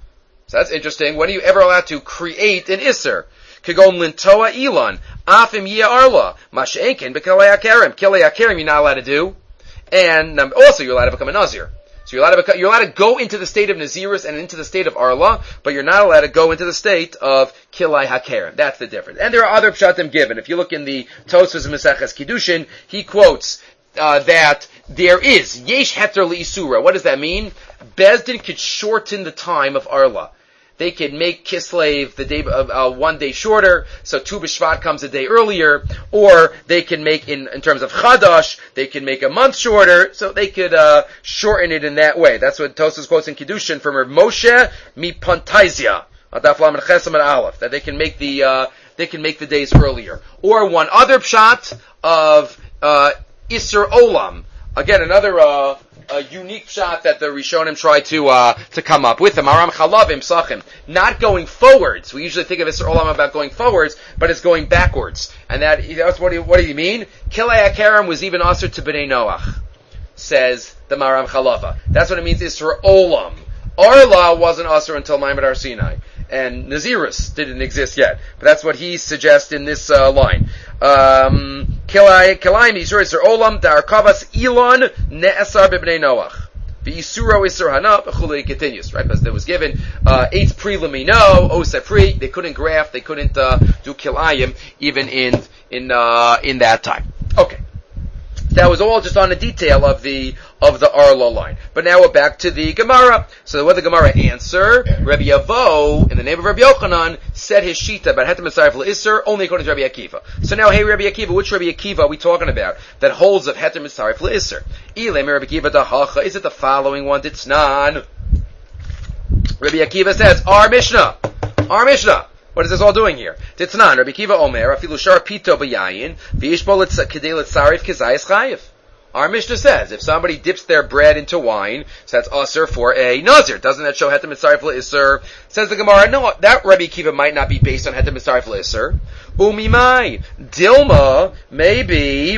So that's interesting. When are you ever allowed to create an Isur? Kagon lintoa ilan, afim yeh arla, masha'enkin b'kelei hakerem. Kelei hakerem you're not allowed to do, and also you're allowed to become a nazir. So you're allowed to go into the state of Nazirus and into the state of Arla, but you're not allowed to go into the state of Kilai HaKerem. That's the difference. And there are other pshatim given. If you look in the Tosfos Maseches Kiddushin, he quotes that there is Yesh Heter Li'isura. What does that mean? Bezdin could shorten the time of Arla. They could make Kislev the day 1 day shorter, so Tu B'Shvat comes a day earlier, or they can make in terms of Chadash, they can make a month shorter, so they could shorten it in that way. That's what Tosfos quotes in Kiddushin from Rav Moshe Mipontaizia, that they can make the days earlier. Or one other pshat of Isser Olam. Again, another a unique shot that the Rishonim try to come up with. The Maram Chalavim Sachim, not going forwards. We usually think of Isser Olam about going forwards, but it's going backwards. And that's what do you mean? Kilei HaKerem was even usher to Bnei Noach, says the Maram Chalava. That's what it means, Isser Olam. Arla wasn't usher until Ma'amad Har Sinai. And Nazirus didn't exist yet. But that's what he suggests in this line. Kilayim Yisur Isur Olam Da'arkavas Elon Ne'asar B'Bnei Noach. V'Yisuro Isur Hana B'Chulei continues, right? Because there was given 8 Pri Lamino, Osa Pri. They couldn't graft, they couldn't do Kilayim even in that time. Okay. That was all just on a detail of the Arla line. But now we're back to the Gemara. So what did the Gemara answer? Rabbi Yavo, in the name of Rabbi Yochanan, said his shita about Heter Mitzaref L'Isser only according to Rabbi Akiva. So now, hey Rabbi Akiva, which Rabbi Akiva are we talking about that holds of Heter Mitzaref L'Isser? Ilem Rabbi Akiva Dahacha, is it the following one? Ditznan. Rabbi Akiva says, Our Mishnah. What is this all doing here? Titznan, Rabbi Akiva Omer, afilu shar pito b'yayin, v'yishbol kedei l'tzarif kezayis chayiv. Our Mishnah says, if somebody dips their bread into wine, so that's usher for a nazir. Doesn't that show heter mitzaref l'isser? Says the Gemara, no, that Rabbi Akiva might not be based on heter mitzaref l'isser. Umimai, Dilma, maybe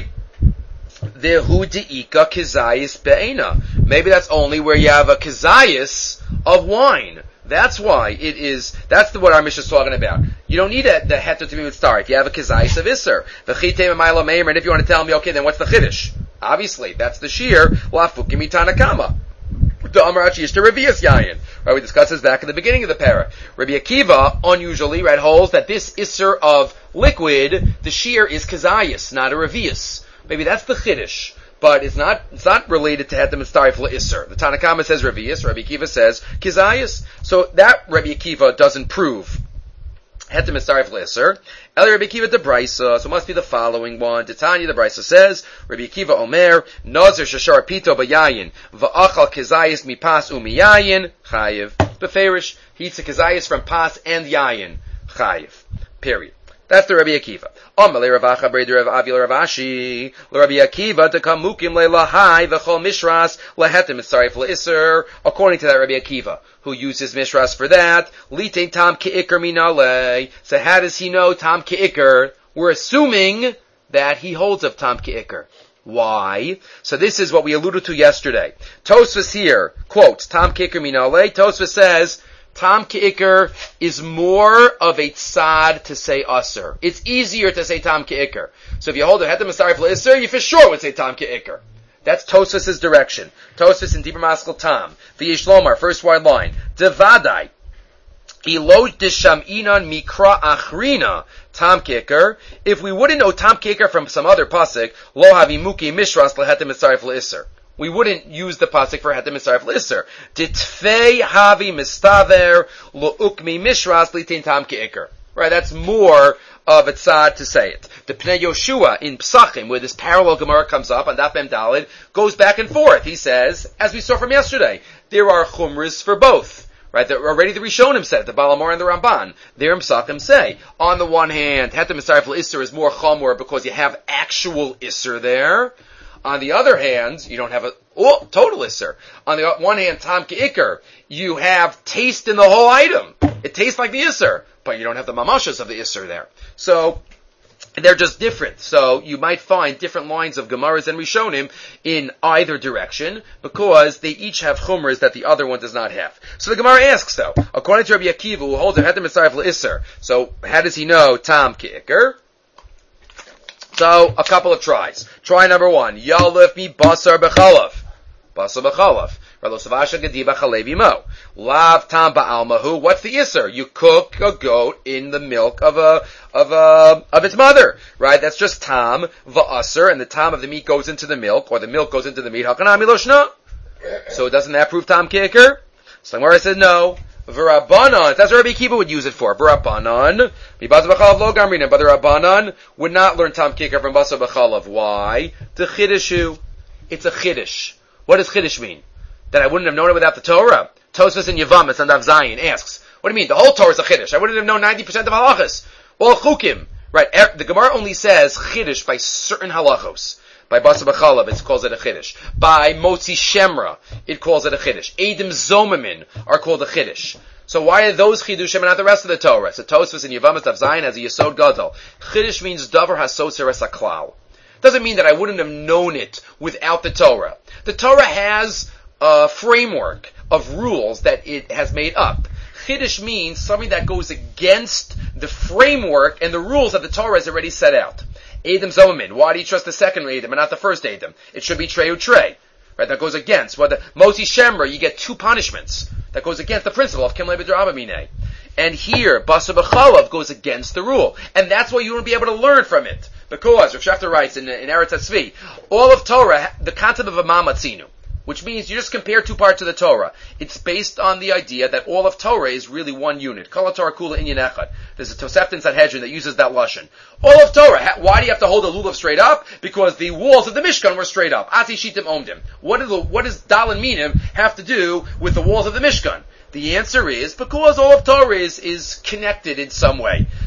the hudiika kizayis be'ena. Maybe that's only where you have a kizayis of wine. That's why it is, what our Mishnah is talking about. You don't need the heter to be mitzaref. If you have a kizayis of isser. And if you want to tell me, okay, then what's the chiddush? Obviously, that's the shear. Lafukim itanakama. The Amarachi is to Revius Yayin. Right, we discussed this back at the beginning of the para. Rabbi Akiva, unusually, right, holds that this isser of liquid, the shear is kazayis, not a Revius. Maybe that's the chiddush. But it's not related to heter mitzaref l'isser. The Tanakama says Revius, Rabbi Akiva says kazayis. So that Rabbi Akiva doesn't prove heter mitzaref l'isser. El Rabbi Akiva de Braisa, so it must be the following one. Titania, the Braisa says, Rabbi Akiva Omer, Nazir shashar pito bayayin, va'achal kizayis mipas umiyayin, chayiv. Beferish, he eats a kizayis from pas and yayin, chayiv. Period. That's the Rabbi Akiva. Amalei Ravacha Breder Rav Avi Ravashi, Rabbi Akiva to kamukim le'lahai v'chol mishras lehetem mitzaref l'isser. According to that Rabbi Akiva, who uses mishras for that, litein tam ke'ikr minalei. So how does he know tam ke'ikr? We're assuming that he holds of tam ke'ikr. Why? So this is what we alluded to yesterday. Tosfos here quotes tam ke'ikr minalei. Tosfos says tam ke'ikr is more of a tzad to say aser. It's easier to say tam ke'ikr. So if you hold a heter mitzaref l'isser, you for sure would say tam ke'ikr. That's Tosfos' direction. Tosfos in Dibur Maskil Tam. V'yesh lomar, first wide line. Devadai. Ilo disham'inan mikra achrina. Tam ke'ikr. If we wouldn't know tam ke'ikr from some other pasuk, lo havimuki mishras leheter mitzaref l'isser. We wouldn't use the pasuk for heter mitzaref l'isser. Ditfei havi mistaver lo ukmi mishras litin tam ke'ikr. Right, that's more of a tzad to say it. The Pnei Yoshua in Psachim, where this parallel Gemara comes up on Daf Mem Daled, goes back and forth. He says, as we saw from yesterday, there are chumras for both. Right, already the Rishonim said, the Balamor and the Ramban, there in Psachim say, on the one hand, heter mitzaref l'isser is more chumra because you have actual isser there. On the other hand, you don't have total isser. On the one hand, tam ke'ikr, you have taste in the whole item. It tastes like the isser, but you don't have the mamashas of the isser there. So, they're just different. So, you might find different lines of Gemaras and Rishonim in either direction, because they each have chumras that the other one does not have. So the Gemara asks though, according to Rabbi Akiva, who holds a heter mitzaref l'isser, so how does he know tam ke'ikr? So, a couple of tries. Try number one. Yalif mi basar b'chalav. Basar b'chalav. Ralosavasha gediva chalev imo. Lav tam ba'almahu. What's the isser? You cook a goat in the milk of its mother. Right? That's just tam va'asar, and the tam of the meat goes into the milk, or the milk goes into the meat. Hakanami loshna. So doesn't that prove tam ke'ikr? So where I said no. V'Rabbanan, that's what Rabbi Akiva would use it for. V'Rabbanan, mi'basar b'chalav lo gamrina, but the Rabbanan would not learn tam ke'ikr from basar b'chalav. Why? The chiddushu. It's a chiddush. What does chiddush mean? That I wouldn't have known it without the Torah? Tosfos in Yevamos on Daf Zayin asks, what do you mean? The whole Torah is a chiddush. I wouldn't have known 90% of halachas. Well, chukim. Right, the Gemara only says chiddush by certain halachos. By basar b'chalav, it calls it a chiddush. By motzi shemra, it calls it a chiddush. Eidim zomamin are called a chiddush. So why are those chidushim and not the rest of the Torah? So Tosfos in Yevamos Daf Zayin has a yesod gadol. Chiddush means davar hasoser es haklal. Doesn't mean that I wouldn't have known it without the Torah. The Torah has a framework of rules that it has made up. Chiddush means something that goes against the framework and the rules that the Torah has already set out. Edom Zomamin. Why do you trust the second Edom and not the first Edom? It should be Treu Trey. Right? That goes against. Well, the Motzi Shemra, you get two punishments. That goes against the principle of Kim Lebedur Abamine. And here, Basar B'chalav goes against the rule. And that's why you won't be able to learn from it. Because, Rav Shafter writes in Eretz HaTzvi, all of Torah, the concept of a mamatzinu, which means you just compare two parts of the Torah. It's based on the idea that all of Torah is really one unit. Kol Torah Kula Inyan Echad. There's a Tosefta in Sanhedrin that uses that lashon. All of Torah. Why do you have to hold a lulav straight up? Because the walls of the Mishkan were straight up. Ati Shitim Omdim. What does Dal and Minim have to do with the walls of the Mishkan? The answer is because all of Torah is connected in some way.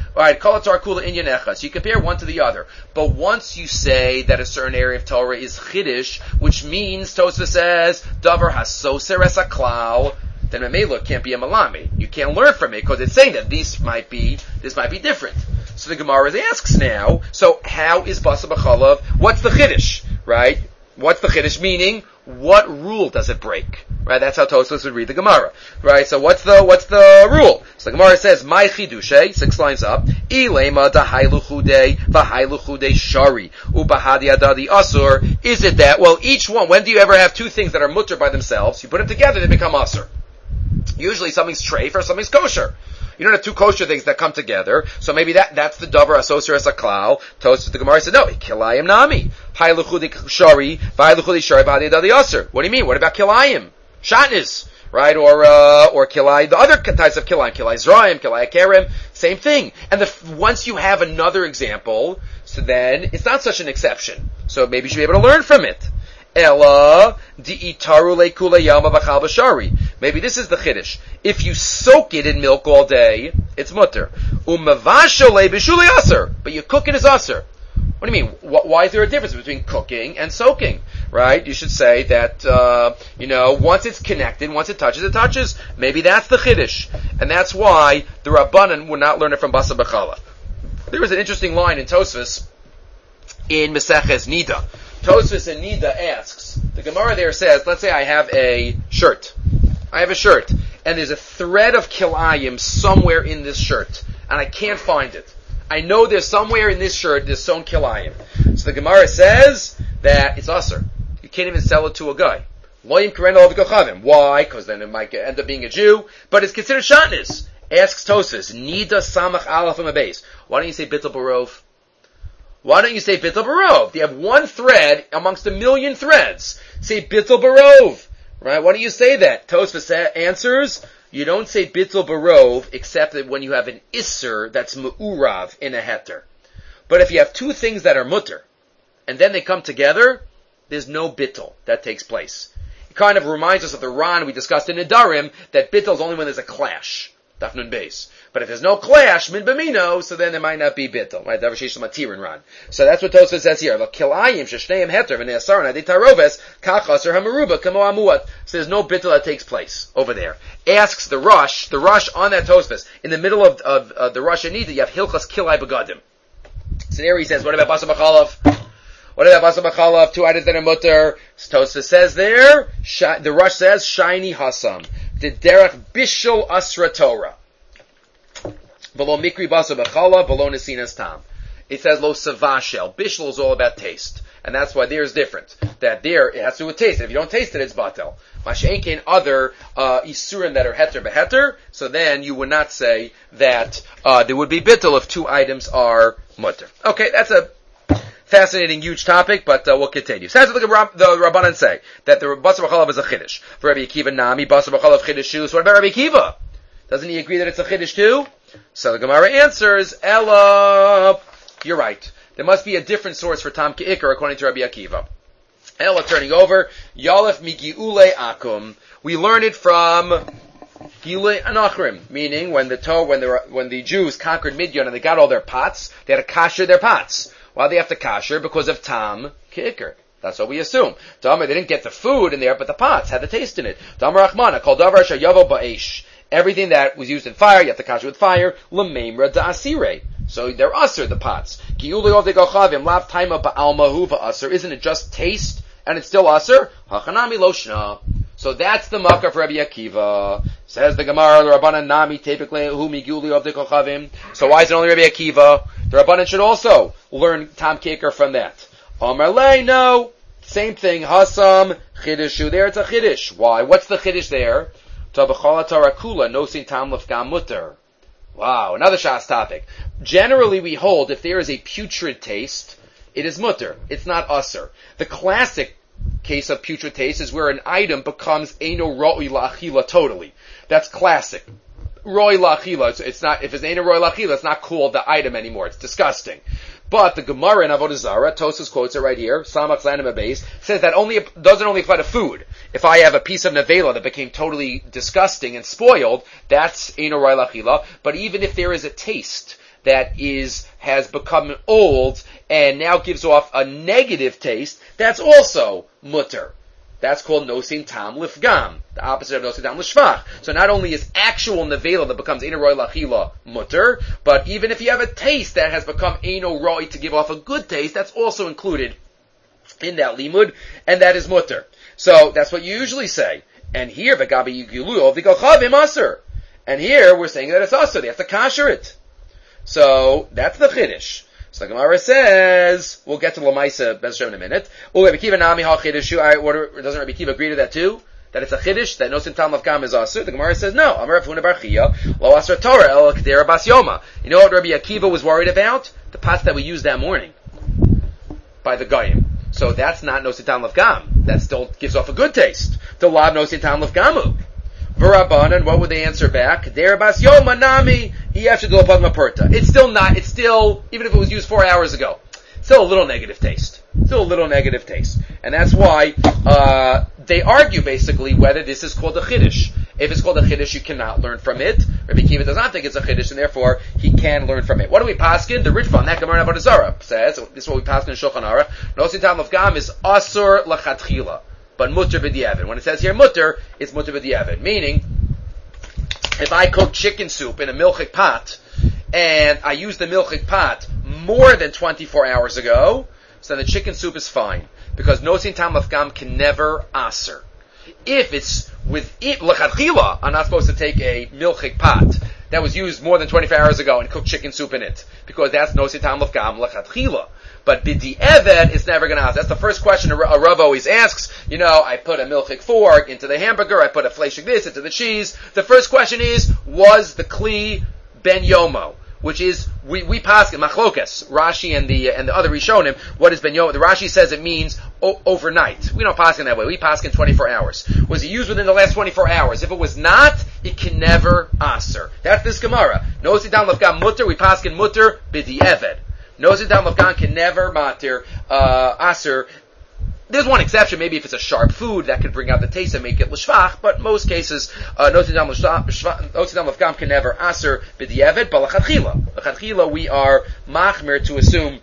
Alright, kol haTorah kula inyan echad. So you compare one to the other. But once you say that a certain area of Torah is chiddush, which means, Tosfos says, davar hasoser es haklal, then Mamela can't be a malami. You can't learn from it, because it's saying that this might be different. So the Gemara asks now, so how is Basa B'chalav? What's the chiddush? Right? What's the chiddush? Meaning, what rule does it break? Right? That's how Tosfos would read the Gemara. Right? So what's the rule? So the Gemara says, my chidushe, 6 lines up, ilema dahailu chudei, vahailu chudei shari, ubahadi adadi asur. Is it that, well, each one, when do you ever have two things that are mutter by themselves? You put them together, they become asur. Usually something's treif or something's kosher. You don't have two kosher things that come together, so maybe that's the davar asoser as a klal. Tosfos the Gemara said, no, kilayim nami. Hailuchudi shari, vailuchudi shari, v'adi adadi asur. What do you mean? What about kilayim? Shatnez, right? Or kilai, the other types of kilai zraim, kilai kerem, same thing. And once you have another example, so then it's not such an exception. So maybe you should be able to learn from it. Ella di'itaru le'kula yama b'chal b'shari. Maybe this is the chiddush. If you soak it in milk all day, it's mutter. Umavasho le'bishuli aser, but you cook it as aser. What do you mean? Why is there a difference between cooking and soaking? Right? You should say that, once it's connected, once it touches. Maybe that's the chiddush. And that's why the Rabbanan would not learn it from Basa B'chalav. There was an interesting line in Tosfos in Maseches Nida. Tosfos in Nida asks, the Gemara there says, let's say I have a shirt. And there's a thread of kilayim somewhere in this shirt, and I can't find it. I know there's somewhere in this shirt there's sewn kilayim. So the Gemara says that it's aser. You can't even sell it to a guy. Why? Because then it might end up being a Jew, but it's considered shatnez. Asks Tosfos, Nida samach alaf on the base. Why don't you say bittul barov? Why don't you say bittul barov? You have one thread amongst a million threads. Say bittul barov. Right? Why don't you say that? Tosfos answers, you don't say bittul barov except that when you have an isser that's mu'urav in a heter. But if you have two things that are mutter, and then they come together, there's no bittul that takes place. It kind of reminds us of the Ran we discussed in Nedarim, that bittul is only when there's a clash. Daf Nun Beis. But if there's no clash, min b'mino, so then there might not be bittul. Right? Davar sheish matirin ran. So that's what Tosfos says here. Kilayim sheshneim heter v'ne'asar nadi taroves kachasar hamaruba kamo amuat. So there's no bittul that takes place over there. Asks the Rush on that Tosfos, in the middle of the Rush and Nida, you have hilchas kilai begadim. So there he says, what about Basa B'chalav? What about Basa B'chalav? Two items that are mutter. Tosfos says there, the Rush says, shiny hasam. The derech bishul asra Torah. Below mikri basa b'chala, below nesinas tam. It says lo savashel. Bishul is all about taste. And that's why there is different. That there, it has to do with taste. If you don't taste it, it's batel. Masha'enkein other isurim that are heter beheter, so then you would not say that there would be bittul if two items are mutter. Okay, that's a fascinating, huge topic, but we'll continue. So that's what the Rabbanan say, that the Basa B'chalav is a chiddush. For Rabbi Akiva Nami, Basa B'chalav chiddush. So what about Rabbi Akiva? Doesn't he agree that it's a chiddush too? So the Gemara answers, Ella, you're right. There must be a different source for Tam Ke'ikar according to Rabbi Akiva. Ella, turning over, Yalef Migi'ule Akum. We learn it from Gilei Anachrim, meaning when the Jews conquered Midian and they got all their pots, they had to kasher their pots. Why do they have to kasher? Because of Tam Ke'ikar. That's what we assume. Damar, they didn't get the food in there, but the pots had the taste in it. Damar Rachmana, Kol Davar Shayavo Ba'esh. Everything that was used in fire, you have to kasher with fire. L'meimra da'asire. So they're usher, the pots. Gi'ulei of the Gochavim, lav taima ba'almahu va'asr. Isn't it just taste, and it's still usher? Hachanami loshna. So that's the makkah for Rabbi Akiva. Says the Gemara, the Rabbanan nami typically hu migi'ulei of the Gochavim. So why is it only Rabbi Akiva? The Rabbanan should also learn Tam Ke'ikar from that. Amar lei, no. Same thing. Hasam, chidushu. There it's a chidush. Why? What's the chidush there? Tabachala tarakula, nosin tam lefgam mutter. Wow, another Shas topic. Generally we hold if there is a putrid taste, it is mutter. It's not usser. The classic case of putrid taste is where an item becomes eino roi la'achila totally. That's classic. Roi la'achila. It's not, if it's eino roi la'achila, it's not called the item anymore. It's disgusting. But the Gemara in Avodah Zarah, Tosfos quotes it right here, Samach Zanim Abayis, says that doesn't only apply to food. If I have a piece of nevela that became totally disgusting and spoiled, that's Eino Rai Lachila. But even if there is a taste that has become old and now gives off a negative taste, that's also mutter. That's called nosin tam lifgam, the opposite of nosin tam lishvach. So not only is actual nevela that becomes eino roi lachila mutter, but even if you have a taste that has become eino roi to give off a good taste, that's also included in that limud, and that is mutter. So that's what you usually say. And here, v'gabi yigilu v'galchavim aser. And here we're saying that it's aser. They have to kasher it. So that's the chiddush. So the Gemara says, we'll get to Lamaisa Bez Shem in a minute. Doesn't Rabbi Kiva agree to that too? That it's a chiddush, that nosin tam lafgam is asur? The Gemara says, no. Amar Rav Huna bar Chia, lo asur Torah, el k'dera bas yoma. You know what Rabbi Akiva was worried about? The pots that we used that morning by the Goyim. So that's not nosin tam lafgam. That still gives off a good taste. The lav nosin tam lafgamu. V'Rabbanan, what would they answer back? Derabas yoma nami it's still, even if it was used 4 hours ago, still a little negative taste. And that's why, they argue basically whether this is called a chiddush. If it's called a chiddush, you cannot learn from it. Rabbi Kiva does not think it's a chiddush, and therefore he can learn from it. What do we paskin? The Ritva, that Gemara Avodah Zarah says, this is what we paskin in Shulchan Aruch, nosin tam lefgam is asur lachatchila, but mutter b'diavad. When it says here mutter, it's mutter b'diavad. Meaning, if I cook chicken soup in a milchik pot, and I use the milchik pot more than 24 hours ago, so then the chicken soup is fine. Because nosin tam lefgam can never aser. If it's with it, l'chadchila, I'm not supposed to take a milchik pot that was used more than 24 hours ago and cook chicken soup in it. Because that's nosin tam lefgam l'chadchila. But b'di evet, it's never going to ask. That's the first question a Rav always asks. You know, I put a milchik fork into the hamburger, I put a fleshik this into the cheese. The first question is, was the kli ben yomo? Which is, we pass in machlokas, Rashi and the other Rishonim, what is ben yomo? The Rashi says it means overnight. We don't pass in that way. We pass in 24 hours. Was it used within the last 24 hours? If it was not, it can never aser. That's this Gemara. Nosi dam lefgam mutter, we pass in mutter b'di evet. Nosin tam lefgam can never matir aser. There's one exception, maybe if it's a sharp food that could bring out the taste and make it l'shvach, but most cases, nosin tam lefgam can never aser b'diavad, but l'chadchila we are machmir to assume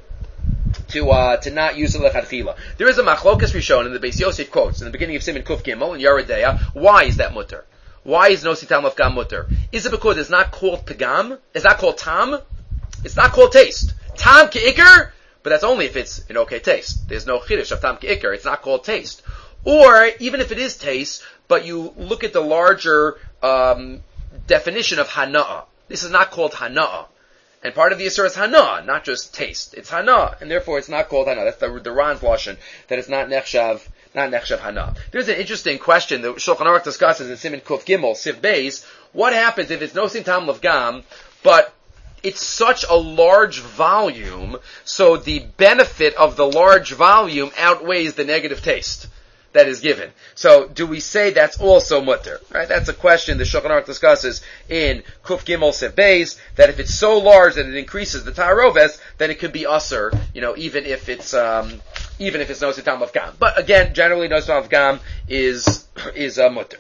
to not use it l'chadchila. There is a machlokas Rishon in the Beis Yosef quotes in the beginning of Siman Kuf Gimel in Yeridea. Why is that mutter? Why is nosin tam lefgam mutter? Is it because it's not called pagam? It's not called tam? It's not called taste. Tam ke'ikr, but that's only if it's an okay taste. There's no chiddush of tam ke'ikr. It's not called taste. Or, even if it is taste, but you look at the larger definition of hana'ah. This is not called hana'ah. And part of the Yisur is hana'ah, not just taste. It's hana'ah, and therefore it's not called hana'ah. That's the Ran's lashon, that it's not nechshav hana'ah. There's an interesting question that Shulchan Aruch discusses in Siman Kuf Gimel, Siv Beis. What happens if it's nosin tam lefgam, but it's such a large volume, so the benefit of the large volume outweighs the negative taste that is given. So, do we say that's also mutter? Right? That's a question the Shulchan Aruch discusses in Kuf Gimel Sev Beis, that if it's so large that it increases the Ta'aroves, then it could be usher, even if it's nosin tam lefgam. But again, generally nosin tam lefgam is mutter.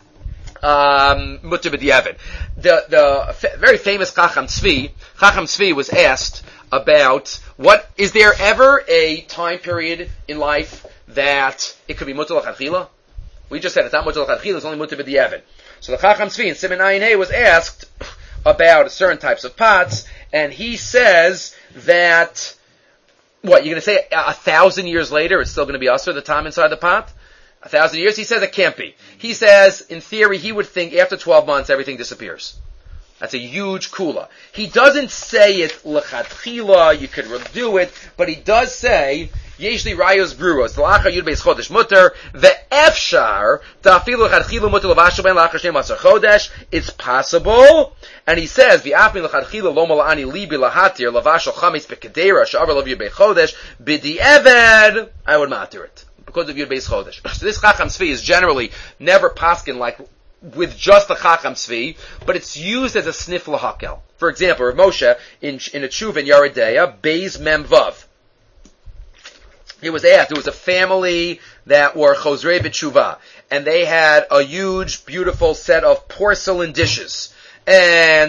Mutter b'diavad. The very famous Chacham Tzvi was asked about is there ever a time period in life that it could be mutter l'chadchila? We just said it's not mutter l'chadchila, it's only mutter b'diavad. So the Chacham Tzvi in Siman Ayin Hey was asked about certain types of pots, and he says that, you're going to say 1,000 years later it's still going to be usher, the time inside the pot? 1,000 years? He says it can't be. He says, in theory, he would think after 12 months everything disappears. That's a huge kula. He doesn't say it l'chadchila, you could redo it, but he does say, Yeshli rayos bruros, l'achar yud beis chodesh mutter, ve'efshar, ta'afilu l'chadchila mutter l'vashal ben l'achar shnei masar chodesh, it's possible, and he says, v'afin l'chadchila lo mala'ani libi lahatir, l'vashal chametz bekedera, sha'avar lo yud beis chodesh, b'di eved, I would matter it. Because of Yud Beis Chodesh. So this Chacham Tzvi is generally never paskin like with just the Chacham Tzvi, but it's used as a sniff lahakel. For example, Rav Moshe in a tshuva in Yeridea, Beis Mem Vav. He was asked, there was a family that were Chosrei B'tshuva, and they had a huge, beautiful set of porcelain dishes. And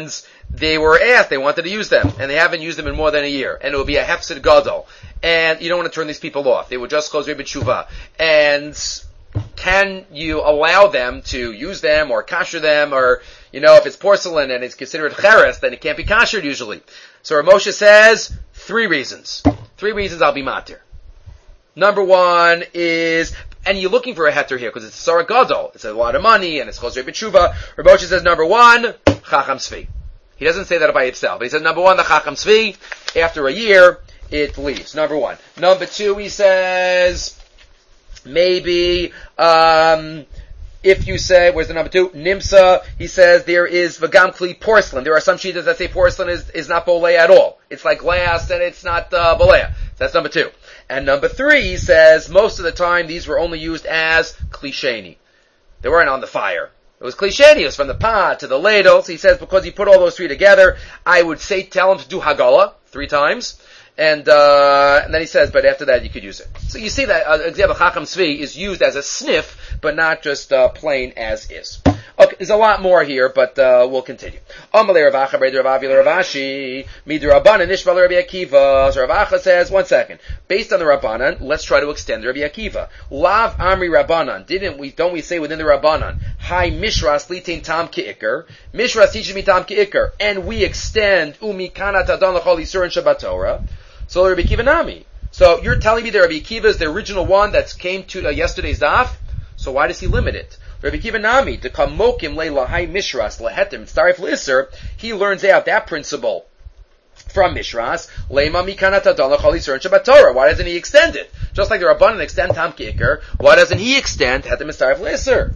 they were asked, they wanted to use them, and they haven't used them in more than a year, and it would be a hefsid gadol, and you don't want to turn these people off. They would just close Rebbe Tshuva. And can you allow them to use them or kasher them, or, if it's porcelain and it's considered cheres, then it can't be kashered usually. So Rav Moshe says, 3 reasons. 3 reasons I'll be matir. Number 1 is, and you're looking for a heter here, because it's Sarah Gadol. It's a lot of money, and it's called Rebbe Tshuva. Rav Moshe says, number 1, Chacham Tzvi. He doesn't say that by itself. He says, number 1, the Chacham Tzvi. After a year, it leaves. Number 1. Number 2, he says, maybe, if you say, where's the number 2? Nimsa, he says there is Vagam Kli porcelain. There are some shitas that say porcelain is not boleh at all. It's like glass and it's not boleh. That's number 2. And number 3, he says, most of the time these were only used as klisheni. They weren't on the fire. It was klisheni. It was from the pot to the ladles. He says, because he put all those 3 together, I would say, tell him to do Hagala 3 times. And then he says, but after that you could use it. So you see that example, Chacham Tzvi is used as a sniff, but not just plain as is. Okay, there's a lot more here, but we'll continue. Amalei Rav Acha B'Rei Rav Avi Rav Ashi Midrabanan Nishbal Rabbi Akiva. So Rav Acha says, 1 second. Based on the Rabbanan, let's try to extend Rabbi Akiva. Lav Amri Rabbanan. Don't we say within the Rabbanan, Hai Mishras Litain Tam Ki'ikr. Mishras teaches me Tam Ki'ikr. And we extend Umikana Tadon L'chol Yisur and Shabbat Torah. So Rabbi Akiva Nami. So you're telling me that Rabbi Akiva is the original one that came to yesterday's daf? So why does he limit it? Rabbi Akiva Nami, to kamokim le'lahai mishras lehetim starif l'isser, he learns out that principle from Mishras. Le'ma mikana tadon l'chol yisur and Shabbat Torah. Why doesn't he extend it? Just like the Rabbanan extend Tam Ki'ikr, why doesn't he extend hetim starif l'isser?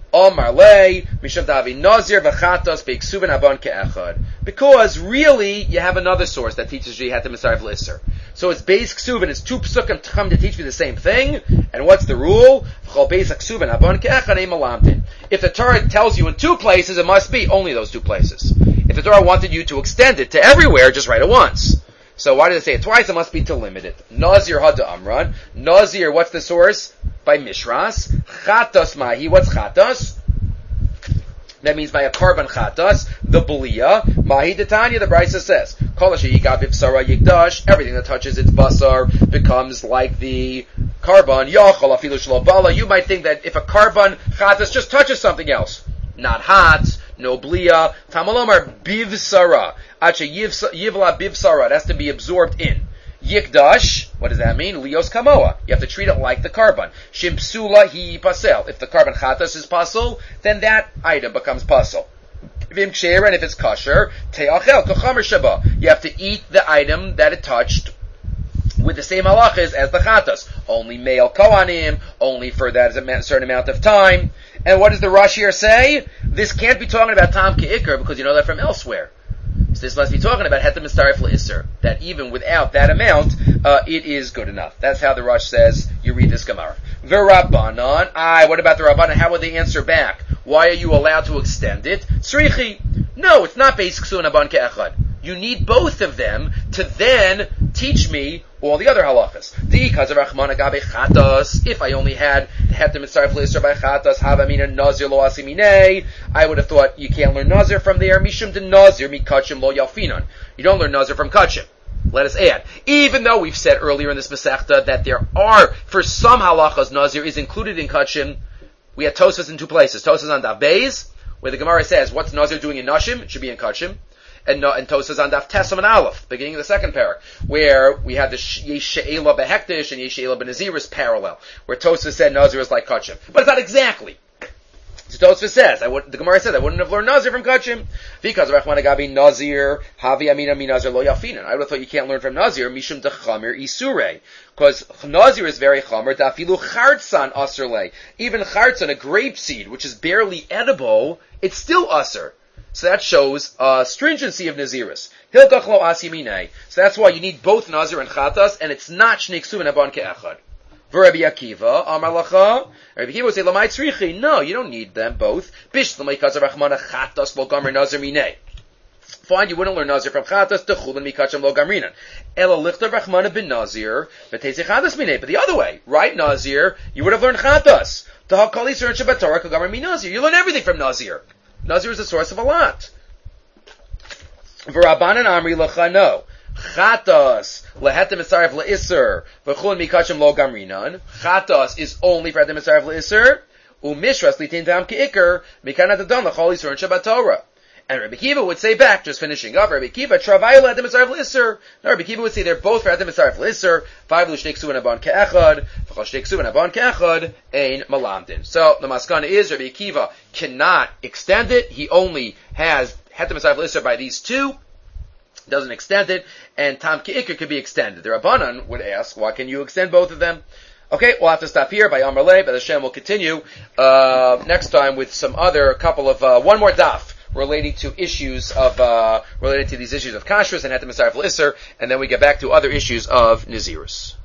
Because really, you have another source that teaches you hetem misarif l'isser. So it's beis ksuvin, it's 2 psukim come to teach you the same thing. And what's the rule? If the Torah tells you in 2 places, it must be only those 2 places. If the Torah wanted you to extend it to everywhere, just write it once. So why did it say it twice? It must be to limit it. Nazir hada amran. Nazir, what's the source? By Mishras. Chatas mahi. What's chatas? That means by a carbon chatas, the belia. Mahi detanya, the Brisa says. Kol asher yigav b'bsara yigdash. Everything that touches its basar becomes like the carbon. Yachol afilu shelo bala. You might think that if a carbon chatas just touches something else, not hot, no blia. Tamalomar bivsara. Acha yivla bivsara. It has to be absorbed in. Yikdash, what does that mean? Lios kamoa. You have to treat it like the carbon. Shimpsula hi pasel. If the carbon chatas is pasel, then that item becomes pasel. Vim ksher, and if it's kosher, te'achel kochamer shaba. You have to eat the item that it touched with the same halachas as the chatas. Only male kohanim, only for that certain amount of time. And what does the Rashi here say? This can't be talking about Tam Ki'ikr, because you know that from elsewhere. So this must be talking about hetem mistarif l'isser, that even without that amount, it is good enough. That's how the Rosh says you read this Gemara. V'Rabbanan, what about the Rabbanan? How would they answer back? Why are you allowed to extend it? Tzrichi. No, it's not beis ksun aban ke'echad. You need both of them to then teach me all the other halachas. If I only had hetem mistarif l'isser by chatas, havamina nazir lo asimine, I would have thought you can't learn nazir from there. Mishum de nazir mi kachim lo yalfinan. You don't learn nazir from kachim. Let us add, even though we've said earlier in this Masechta that there are, for some halachas, nazir is included in kachim, we had Tosfos in 2 places. Tosfos on Daf Beis, where the Gemara says, what's nazir doing in nashim? It should be in kachim. And Tosfos on Daf Tesam and Aleph, beginning of the second parak, where we have the Yesh She'ela Behektish and Yesh She'ela Benaziris parallel, where Tosfos said nazir is like kachim. But it's not exactly. So Tosfos says, the Gemara said, I wouldn't have learned nazir from kachim, because Rachman Agabi nazir, havi amina mi nazir lo yafinan. I would have thought you can't learn from nazir, mishum de chamir isure. Because nazir is very chamir, dafilu chartzan aserle. Even chartzan, a grape seed, which is barely edible, it's still aser. So that shows stringency of naziris. Hilkach lo asimine. So that's why you need both nazir and chatas, and it's not shnei ksuvin aban ke'echad. Rabbi Akiva, Amar Lacha. Rabbi Akiva would say, Lamai tzrichi. No, you don't need them both. Bish Lamai Kazer Rachmana Chatas Lo Gamer Nazir Minei. Fine, you wouldn't learn Nazir from Chatas, Techulin Mikacham Lo Gamrinan. Ela Lichter Rachmana bin Nazir, Betezi Chatas Minei. But the other way, right, Nazir, you would have learned Chatas. Tahakali Sir and Shabbat Torah Kagamer Mi Nazir. You learn everything from Nazir. Nazir is the source of a lot. V'Rabbanan Amri Lachano. Chatos lehetem mitzaref leisser v'chulin mikachim lo gamrinan. Chatos is only for hetem mitzaref leisser. Umishras litin tam keikar mikanat adon lechol yisur and Shabbat Torah. And Rabbi Kiva would say back, just finishing up, Rabbi Kiva travayu lehetem mitzaref leisser. No, Rabbi Kiva would say they're both for hetem mitzaref leisser. Five l'shtei ksuv and abon keechad v'chol shtei ksuv and abon keechad ein malamdin. So the maskana is Rabbi Kiva cannot extend it. He only has hetem mitzaref leisser by these two. Doesn't extend it, and Tam Ke'ikr could be extended. The Rabbanan would ask, why can you extend both of them? Okay, we'll have to stop here. By Amar Lei, by Hashem, we'll continue next time with some other couple of one more daf relating to issues of related to these issues of kashrus and hetem mitzaref l'isser, and then we get back to other issues of Nazirus.